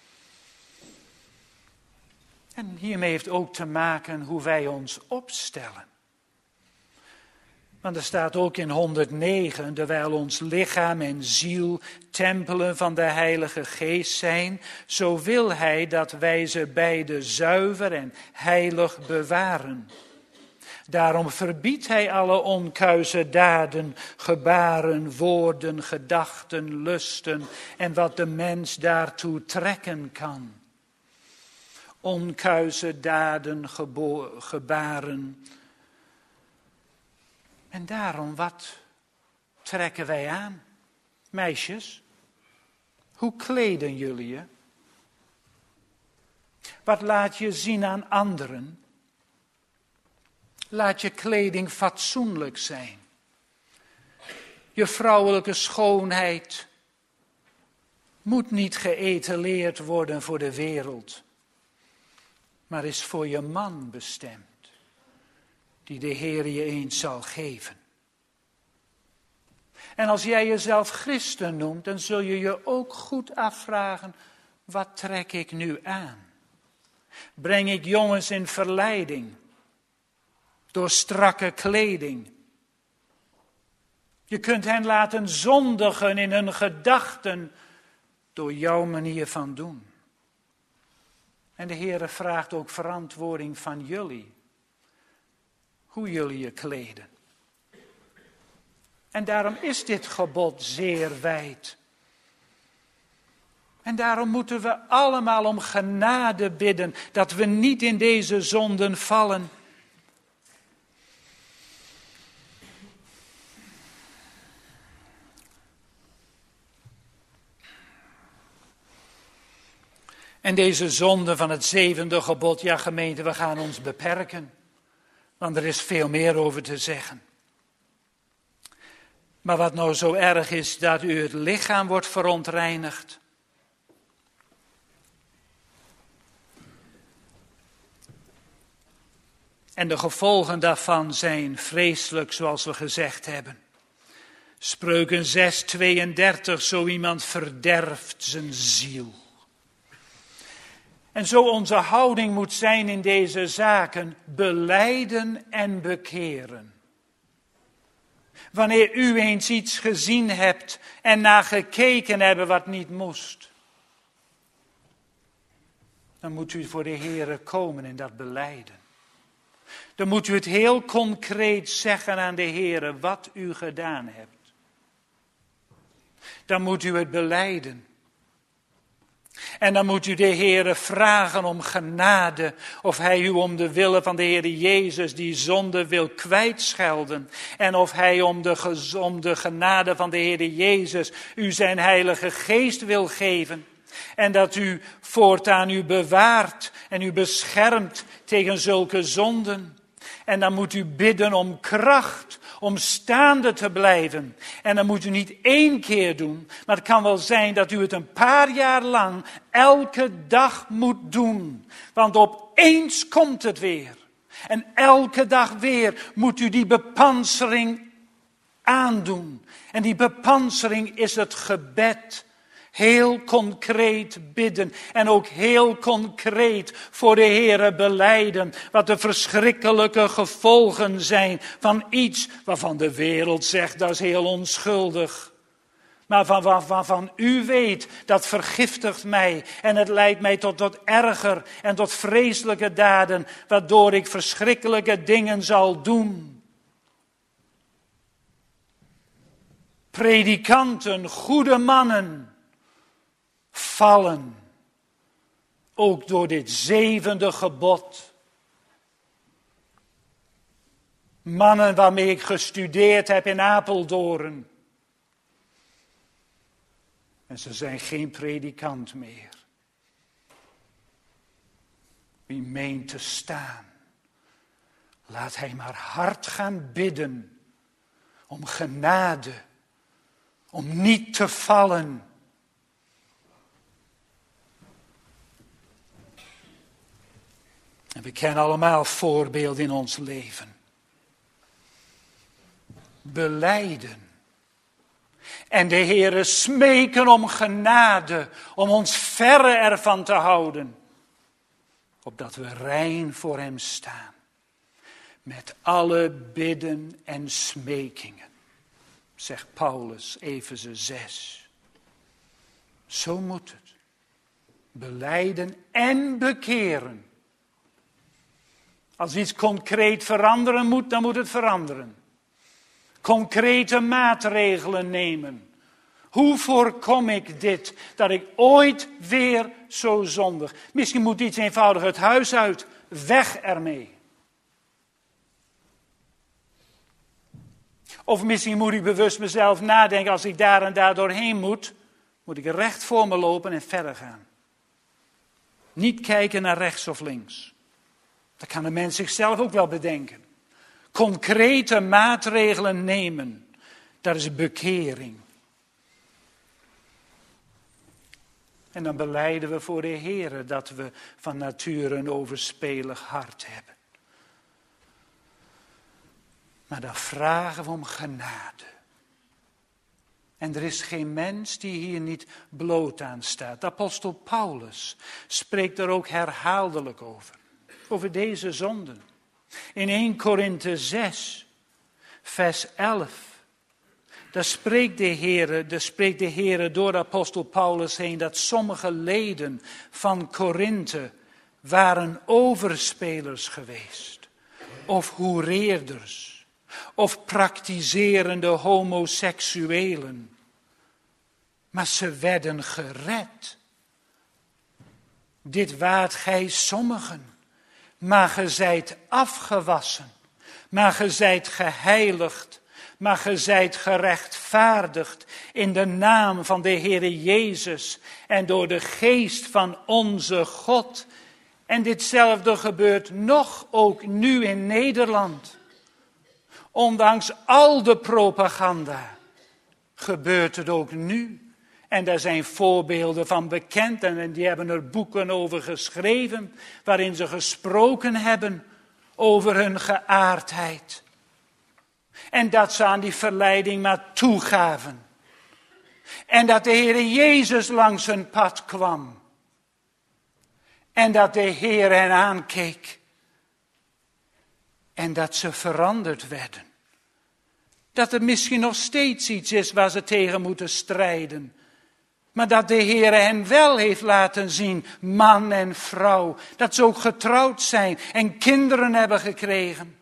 En hiermee heeft ook te maken hoe wij ons opstellen. Want er staat ook in 109, terwijl ons lichaam en ziel tempelen van de Heilige Geest zijn, zo wil Hij dat wij ze beide zuiver en heilig bewaren. Daarom verbiedt Hij alle onkuise daden, gebaren, woorden, gedachten, lusten en wat de mens daartoe trekken kan. Onkuise daden, gebaren. En daarom, wat trekken wij aan? Meisjes, hoe kleden jullie je? Wat laat je zien aan anderen? Laat je kleding fatsoenlijk zijn. Je vrouwelijke schoonheid moet niet geëtaleerd worden voor de wereld, maar is voor je man bestemd. die de Heer je eens zal geven. En als jij jezelf christen noemt, dan zul je je ook goed afvragen, wat trek ik nu aan? Breng ik jongens in verleiding door strakke kleding? Je kunt hen laten zondigen in hun gedachten door jouw manier van doen. En de Heere vraagt ook verantwoording van jullie. Hoe jullie je kleden. En daarom is dit gebod zeer wijd. En daarom moeten we allemaal om genade bidden, dat we niet in deze zonden vallen. En deze zonde van het 7e gebod, ja gemeente, we gaan ons beperken. Want er is veel meer over te zeggen. Maar wat nou zo erg is, dat u het lichaam wordt verontreinigd. En de gevolgen daarvan zijn vreselijk, zoals we gezegd hebben. Spreuken 6:32, zo iemand verderft zijn ziel. En zo onze houding moet zijn in deze zaken, belijden en bekeren. Wanneer u eens iets gezien hebt en naar gekeken hebben wat niet moest, dan moet u voor de Heere komen en dat belijden. Dan moet u het heel concreet zeggen aan de Heere wat u gedaan hebt. Dan moet u het belijden. En dan moet u de Heere vragen om genade, of hij u om de wille van de Heere Jezus die zonde wil kwijtschelden. En of hij om de genade van de Heere Jezus u zijn heilige geest wil geven. En dat u voortaan u bewaart en u beschermt tegen zulke zonden. En dan moet u bidden om kracht, om staande te blijven. En dan moet u niet 1 keer doen, maar het kan wel zijn dat u het een paar jaar lang elke dag moet doen. Want opeens komt het weer. En elke dag weer moet u die bepansering aandoen. En die bepansering is het gebed. Heel concreet bidden en ook heel concreet voor de Heere belijden wat de verschrikkelijke gevolgen zijn van iets waarvan de wereld zegt dat is heel onschuldig. Maar waarvan u weet dat vergiftigt mij en het leidt mij tot erger en tot vreselijke daden waardoor ik verschrikkelijke dingen zal doen. Predikanten, goede mannen, vallen, ook door dit 7e gebod. Mannen waarmee ik gestudeerd heb in Apeldoorn. En ze zijn geen predikant meer. Wie meent te staan, laat hij maar hard gaan bidden om genade, om niet te vallen. En we kennen allemaal voorbeelden in ons leven. Belijden. En de Heere smeken om genade, om ons verre ervan te houden. Opdat we rein voor hem staan. Met alle bidden en smekingen. Zegt Paulus, Efeze 6. Zo moet het. Belijden en bekeren. Als iets concreet veranderen moet, dan moet het veranderen. Concrete maatregelen nemen. Hoe voorkom ik dit, dat ik ooit weer zo zondig? Misschien moet iets eenvoudig het huis uit, weg ermee. Of misschien moet ik bewust mezelf nadenken, als ik daar en daar doorheen moet ik recht voor me lopen en verder gaan. Niet kijken naar rechts of links. Dat kan de mens zichzelf ook wel bedenken. Concrete maatregelen nemen. Dat is bekering. En dan belijden we voor de Heere dat we van nature een overspelig hart hebben. Maar dan vragen we om genade. En er is geen mens die hier niet bloot aan staat. De apostel Paulus spreekt er ook herhaaldelijk over deze zonden. In 1 Korinthe 6, vers 11, daar spreekt de Heere door de apostel Paulus heen dat sommige leden van Korinthe waren overspelers geweest, of hoereerders, of praktiserende homoseksuelen. Maar ze werden gered. Dit waart gij sommigen, maar ge zijt afgewassen, maar ge zijt geheiligd, maar ge zijt gerechtvaardigd in de naam van de Heere Jezus en door de geest van onze God. En ditzelfde gebeurt nog ook nu in Nederland. Ondanks al de propaganda gebeurt het ook nu. En daar zijn voorbeelden van bekend en die hebben er boeken over geschreven, waarin ze gesproken hebben over hun geaardheid. En dat ze aan die verleiding maar toegaven. En dat de Heere Jezus langs hun pad kwam. En dat de Heer hen aankeek. En dat ze veranderd werden. Dat er misschien nog steeds iets is waar ze tegen moeten strijden. Maar dat de Heer hen wel heeft laten zien, man en vrouw. Dat ze ook getrouwd zijn en kinderen hebben gekregen.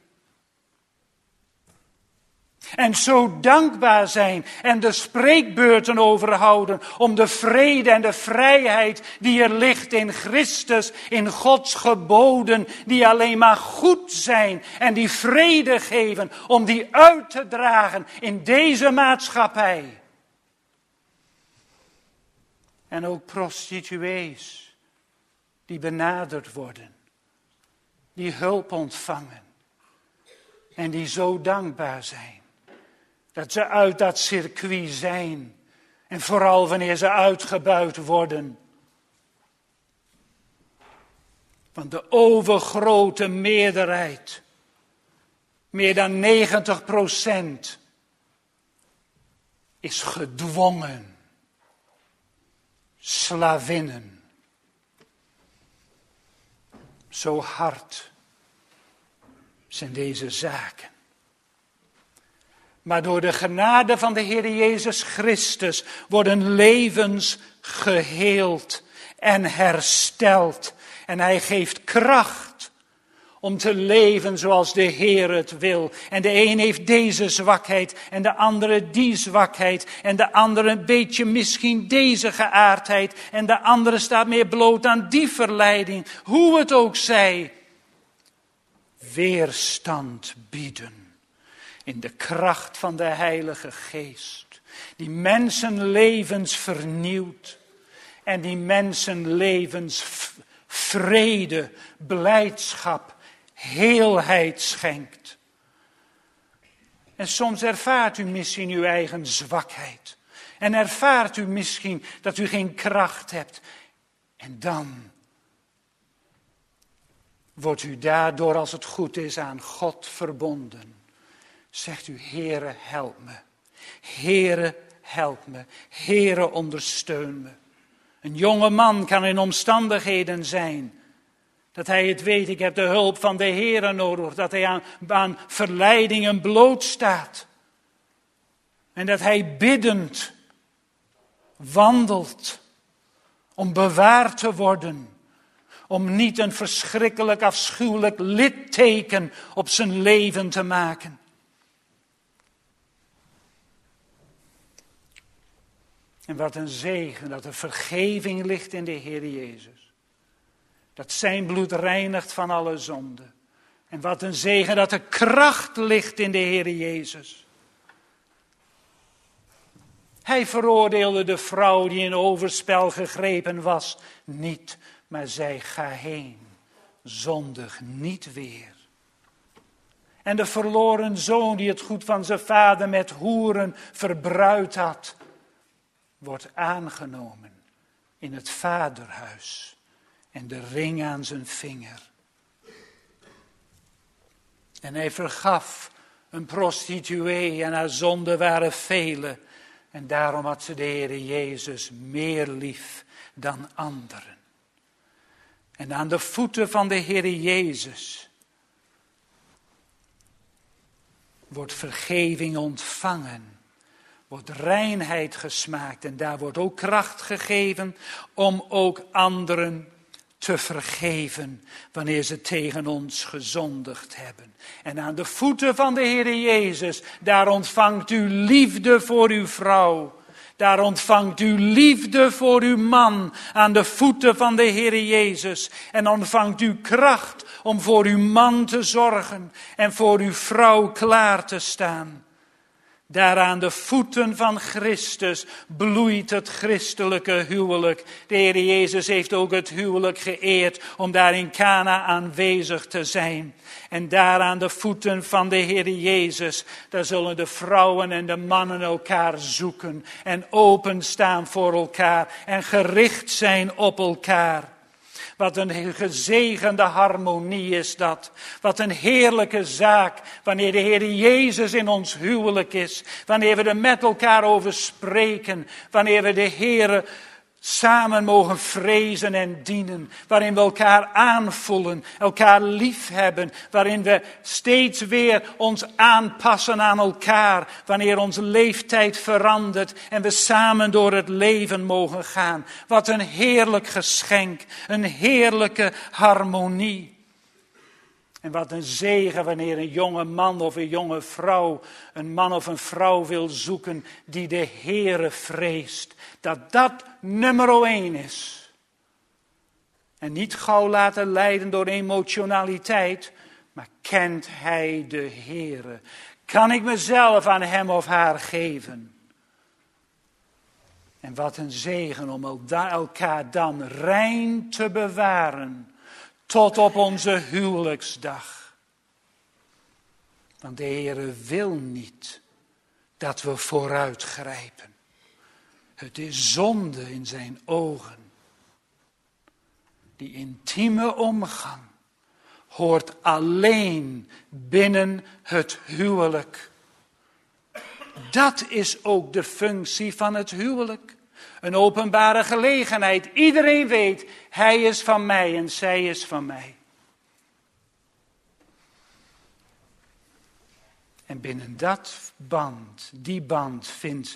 En zo dankbaar zijn en de spreekbeurten overhouden om de vrede en de vrijheid die er ligt in Christus, in Gods geboden, die alleen maar goed zijn en die vrede geven, om die uit te dragen in deze maatschappij. En ook prostituees die benaderd worden, die hulp ontvangen en die zo dankbaar zijn. Dat ze uit dat circuit zijn. En vooral wanneer ze uitgebuit worden. Want de overgrote meerderheid, meer dan 90%, is gedwongen. Slavinnen. Zo hard zijn deze zaken. Maar door de genade van de Heer Jezus Christus worden levens geheeld en hersteld. En Hij geeft kracht om te leven zoals de Heer het wil. En de een heeft deze zwakheid en de andere die zwakheid. En de andere een beetje misschien deze geaardheid. En de andere staat meer bloot aan die verleiding. Hoe het ook zij. Weerstand bieden. In de kracht van de Heilige Geest. Die mensenlevens vernieuwt. En die mensenlevens vrede, blijdschap, heelheid schenkt. En soms ervaart u misschien uw eigen zwakheid. En ervaart u misschien dat u geen kracht hebt. En dan wordt u daardoor, als het goed is, aan God verbonden. Zegt u, Heere, help me. Heere, help me. Heere, ondersteun me. Een jonge man kan in omstandigheden zijn dat hij het weet, ik heb de hulp van de Heere nodig. Dat hij aan verleidingen blootstaat. En dat hij biddend wandelt om bewaard te worden. Om niet een verschrikkelijk afschuwelijk litteken op zijn leven te maken. En wat een zegen dat er vergeving ligt in de Heer Jezus. Dat zijn bloed reinigt van alle zonde. En wat een zegen dat er kracht ligt in de Heer Jezus. Hij veroordeelde de vrouw die in overspel gegrepen was niet, maar zei, ga heen, zondig niet weer. En de verloren zoon die het goed van zijn vader met hoeren verbruikt had, wordt aangenomen in het vaderhuis en de ring aan zijn vinger. En hij vergaf een prostituee en haar zonden waren vele. En daarom had ze de Heere Jezus meer lief dan anderen. En aan de voeten van de Heere Jezus wordt vergeving ontvangen. Wordt reinheid gesmaakt en daar wordt ook kracht gegeven om ook anderen te vergeven wanneer ze tegen ons gezondigd hebben. En aan de voeten van de Heere Jezus, daar ontvangt u liefde voor uw vrouw. Daar ontvangt u liefde voor uw man aan de voeten van de Heere Jezus. En ontvangt u kracht om voor uw man te zorgen en voor uw vrouw klaar te staan. Daar aan de voeten van Christus bloeit het christelijke huwelijk. De Heer Jezus heeft ook het huwelijk geëerd om daar in Cana aanwezig te zijn. En daar aan de voeten van de Heer Jezus, daar zullen de vrouwen en de mannen elkaar zoeken en openstaan voor elkaar en gericht zijn op elkaar. Wat een gezegende harmonie is dat. Wat een heerlijke zaak wanneer de Heer Jezus in ons huwelijk is. Wanneer we er met elkaar over spreken. Wanneer we de Heer samen mogen vrezen en dienen. Waarin we elkaar aanvoelen, elkaar lief hebben. Waarin we steeds weer ons aanpassen aan elkaar. Wanneer onze leeftijd verandert en we samen door het leven mogen gaan. Wat een heerlijk geschenk, een heerlijke harmonie. En wat een zegen wanneer een jonge man of een jonge vrouw, een man of een vrouw wil zoeken die de Heere vreest. Dat nummer 1 is. En niet gauw laten leiden door emotionaliteit, maar kent hij de Heere? Kan ik mezelf aan hem of haar geven? En wat een zegen om elkaar dan rein te bewaren. Tot op onze huwelijksdag. Want de Heere wil niet dat we vooruitgrijpen. Het is zonde in zijn ogen. Die intieme omgang hoort alleen binnen het huwelijk. Dat is ook de functie van het huwelijk. Een openbare gelegenheid. Iedereen weet, hij is van mij en zij is van mij. En binnen die band vindt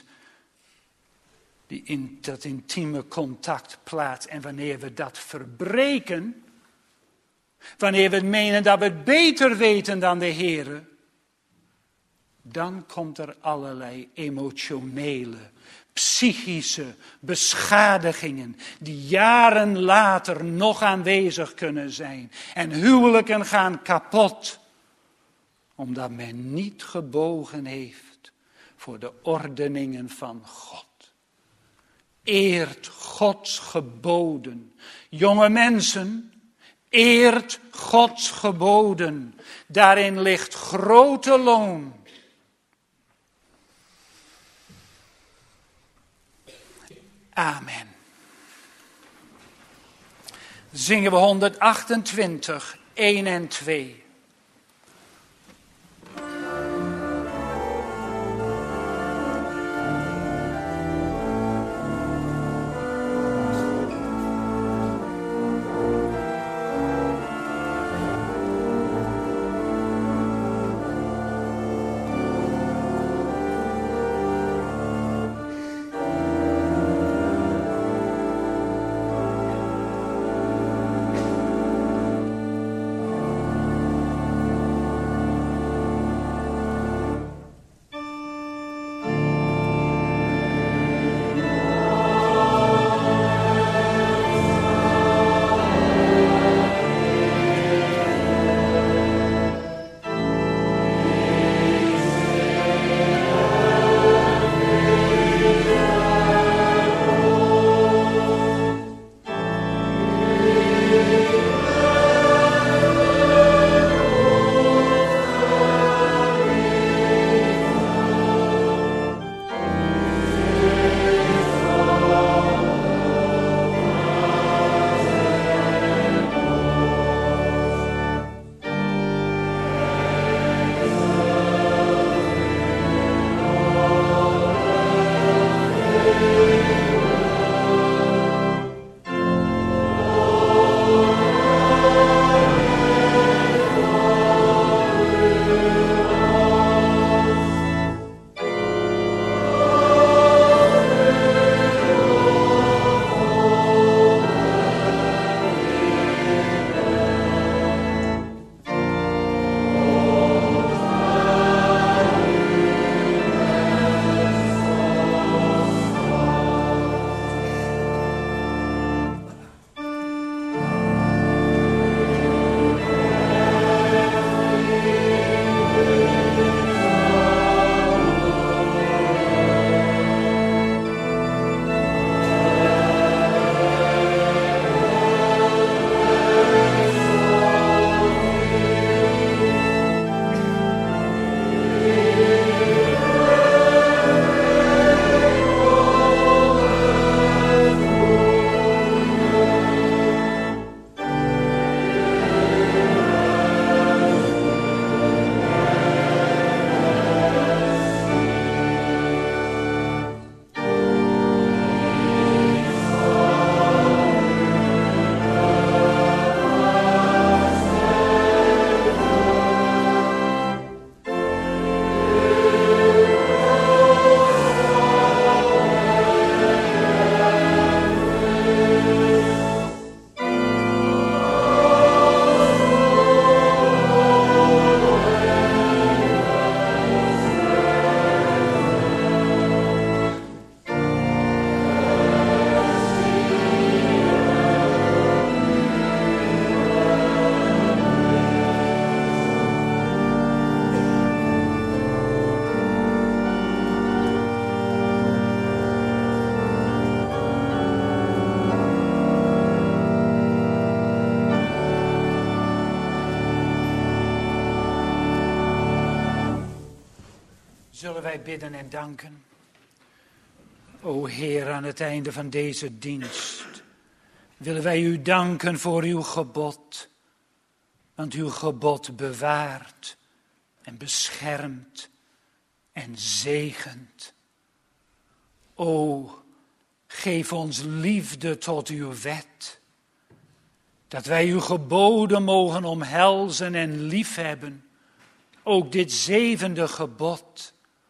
dat intieme contact plaats. En wanneer we dat verbreken, wanneer we menen dat we het beter weten dan de Heere, dan komt er allerlei emotionele, psychische beschadigingen die jaren later nog aanwezig kunnen zijn. En huwelijken gaan kapot, omdat men niet gebogen heeft voor de ordeningen van God. Eert Gods geboden. Jonge mensen, eert Gods geboden. Daarin ligt grote loon. Amen. Zingen we 128, 1 en 2. Zullen wij bidden en danken? O Heer, aan het einde van deze dienst willen wij u danken voor uw gebod. Want uw gebod bewaart en beschermt en zegent. O, geef ons liefde tot uw wet. Dat wij uw geboden mogen omhelzen en liefhebben. Ook dit 7e gebod.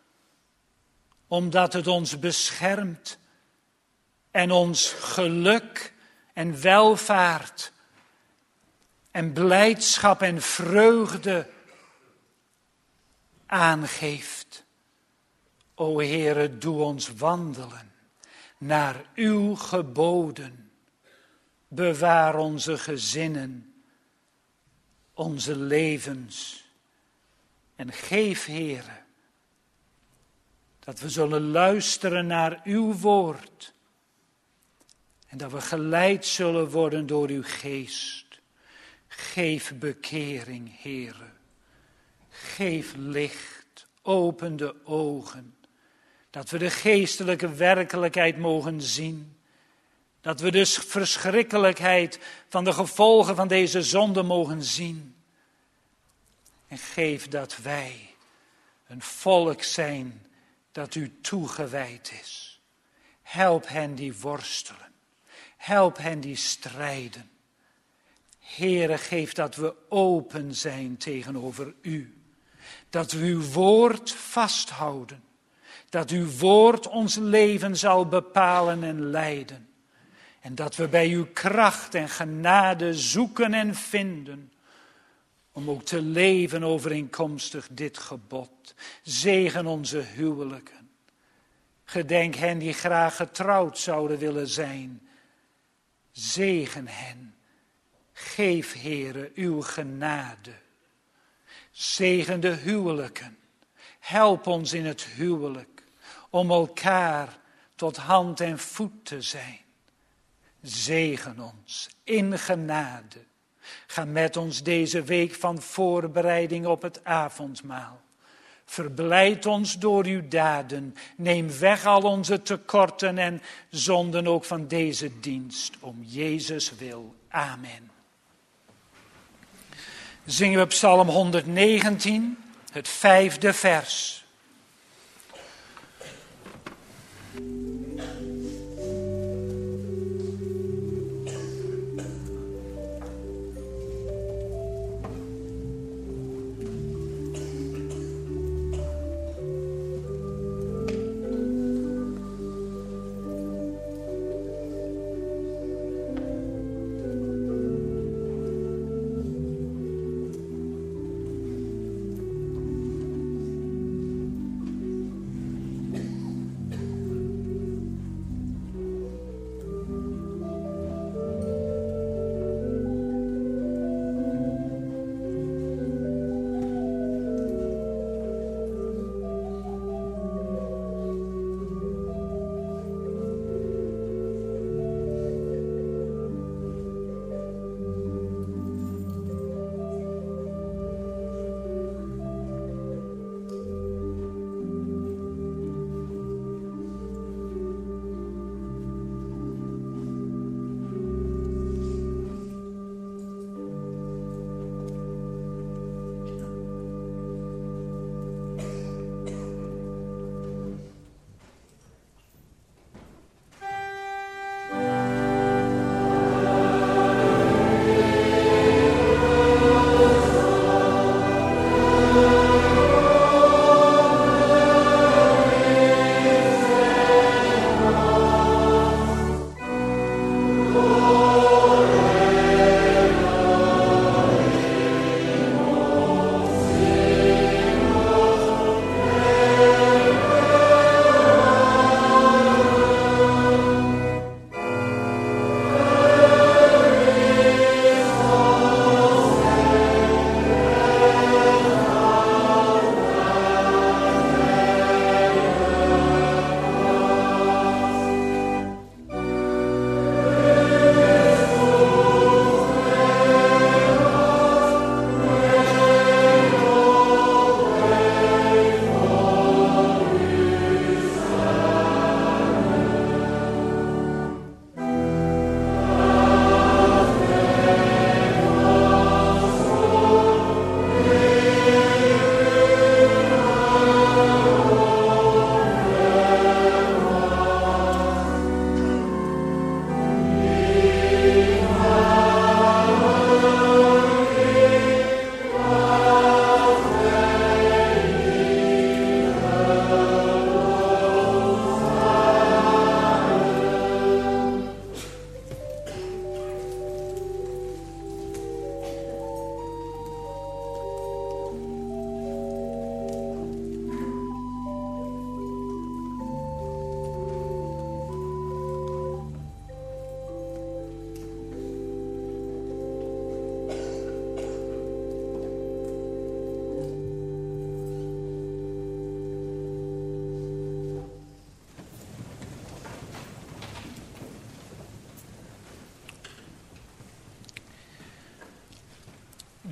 Omdat het ons beschermt en ons geluk en welvaart en blijdschap en vreugde aangeeft. O Heere, doe ons wandelen naar uw geboden. Bewaar onze gezinnen, onze levens. En geef, Heere, dat we zullen luisteren naar uw woord. En dat we geleid zullen worden door uw geest. Geef bekering, Heere. Geef licht, open de ogen. Dat we de geestelijke werkelijkheid mogen zien. Dat we de verschrikkelijkheid van de gevolgen van deze zonde mogen zien. En geef dat wij een volk zijn dat u toegewijd is. Help hen die worstelen. Help hen die strijden. Heere, geef dat we open zijn tegenover u. Dat we uw woord vasthouden. Dat uw woord ons leven zal bepalen en leiden. En dat we bij uw kracht en genade zoeken en vinden. Om ook te leven overeenkomstig dit gebod. Zegen onze huwelijken. Gedenk hen die graag getrouwd zouden willen zijn. Zegen hen. Geef, Heere, uw genade. Zegen de huwelijken. Help ons in het huwelijk. Om elkaar tot hand en voet te zijn. Zegen ons in genade. Ga met ons deze week van voorbereiding op het avondmaal. Verblijd ons door uw daden. Neem weg al onze tekorten en zonden ook van deze dienst. Om Jezus wil. Amen. Zingen we Psalm 119, het 5e vers.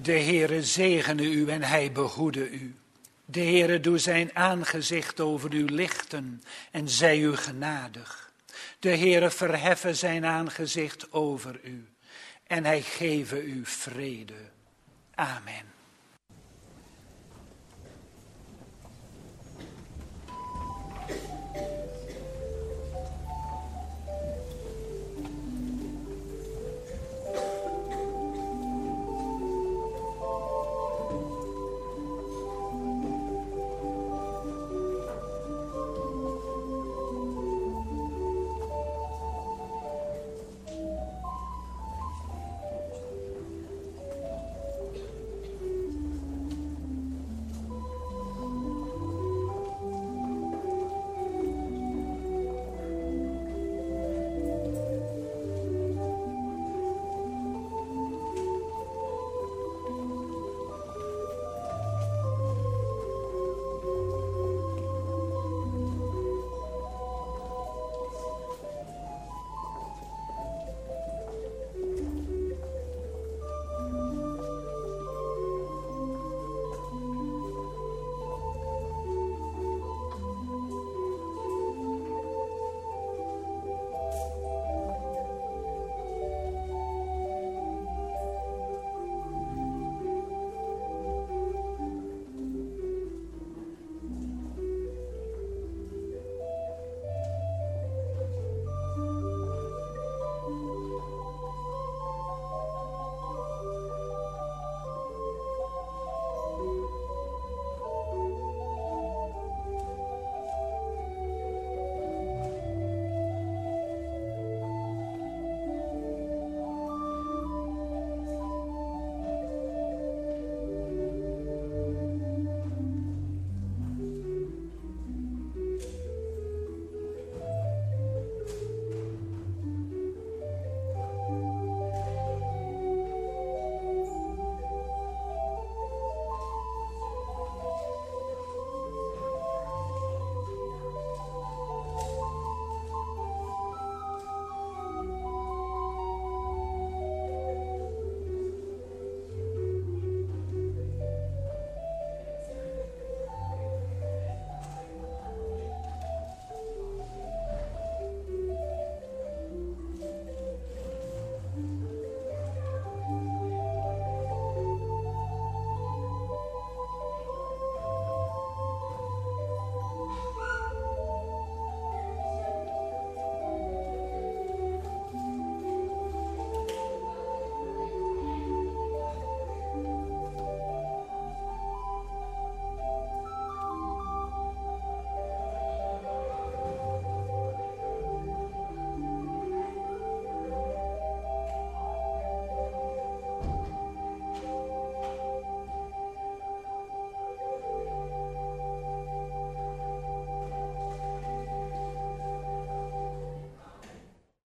De Heere zegene u en hij behoede u. De Heere doe zijn aangezicht over u lichten en zij u genadig. De Heere verheffe zijn aangezicht over u en hij geve u vrede. Amen.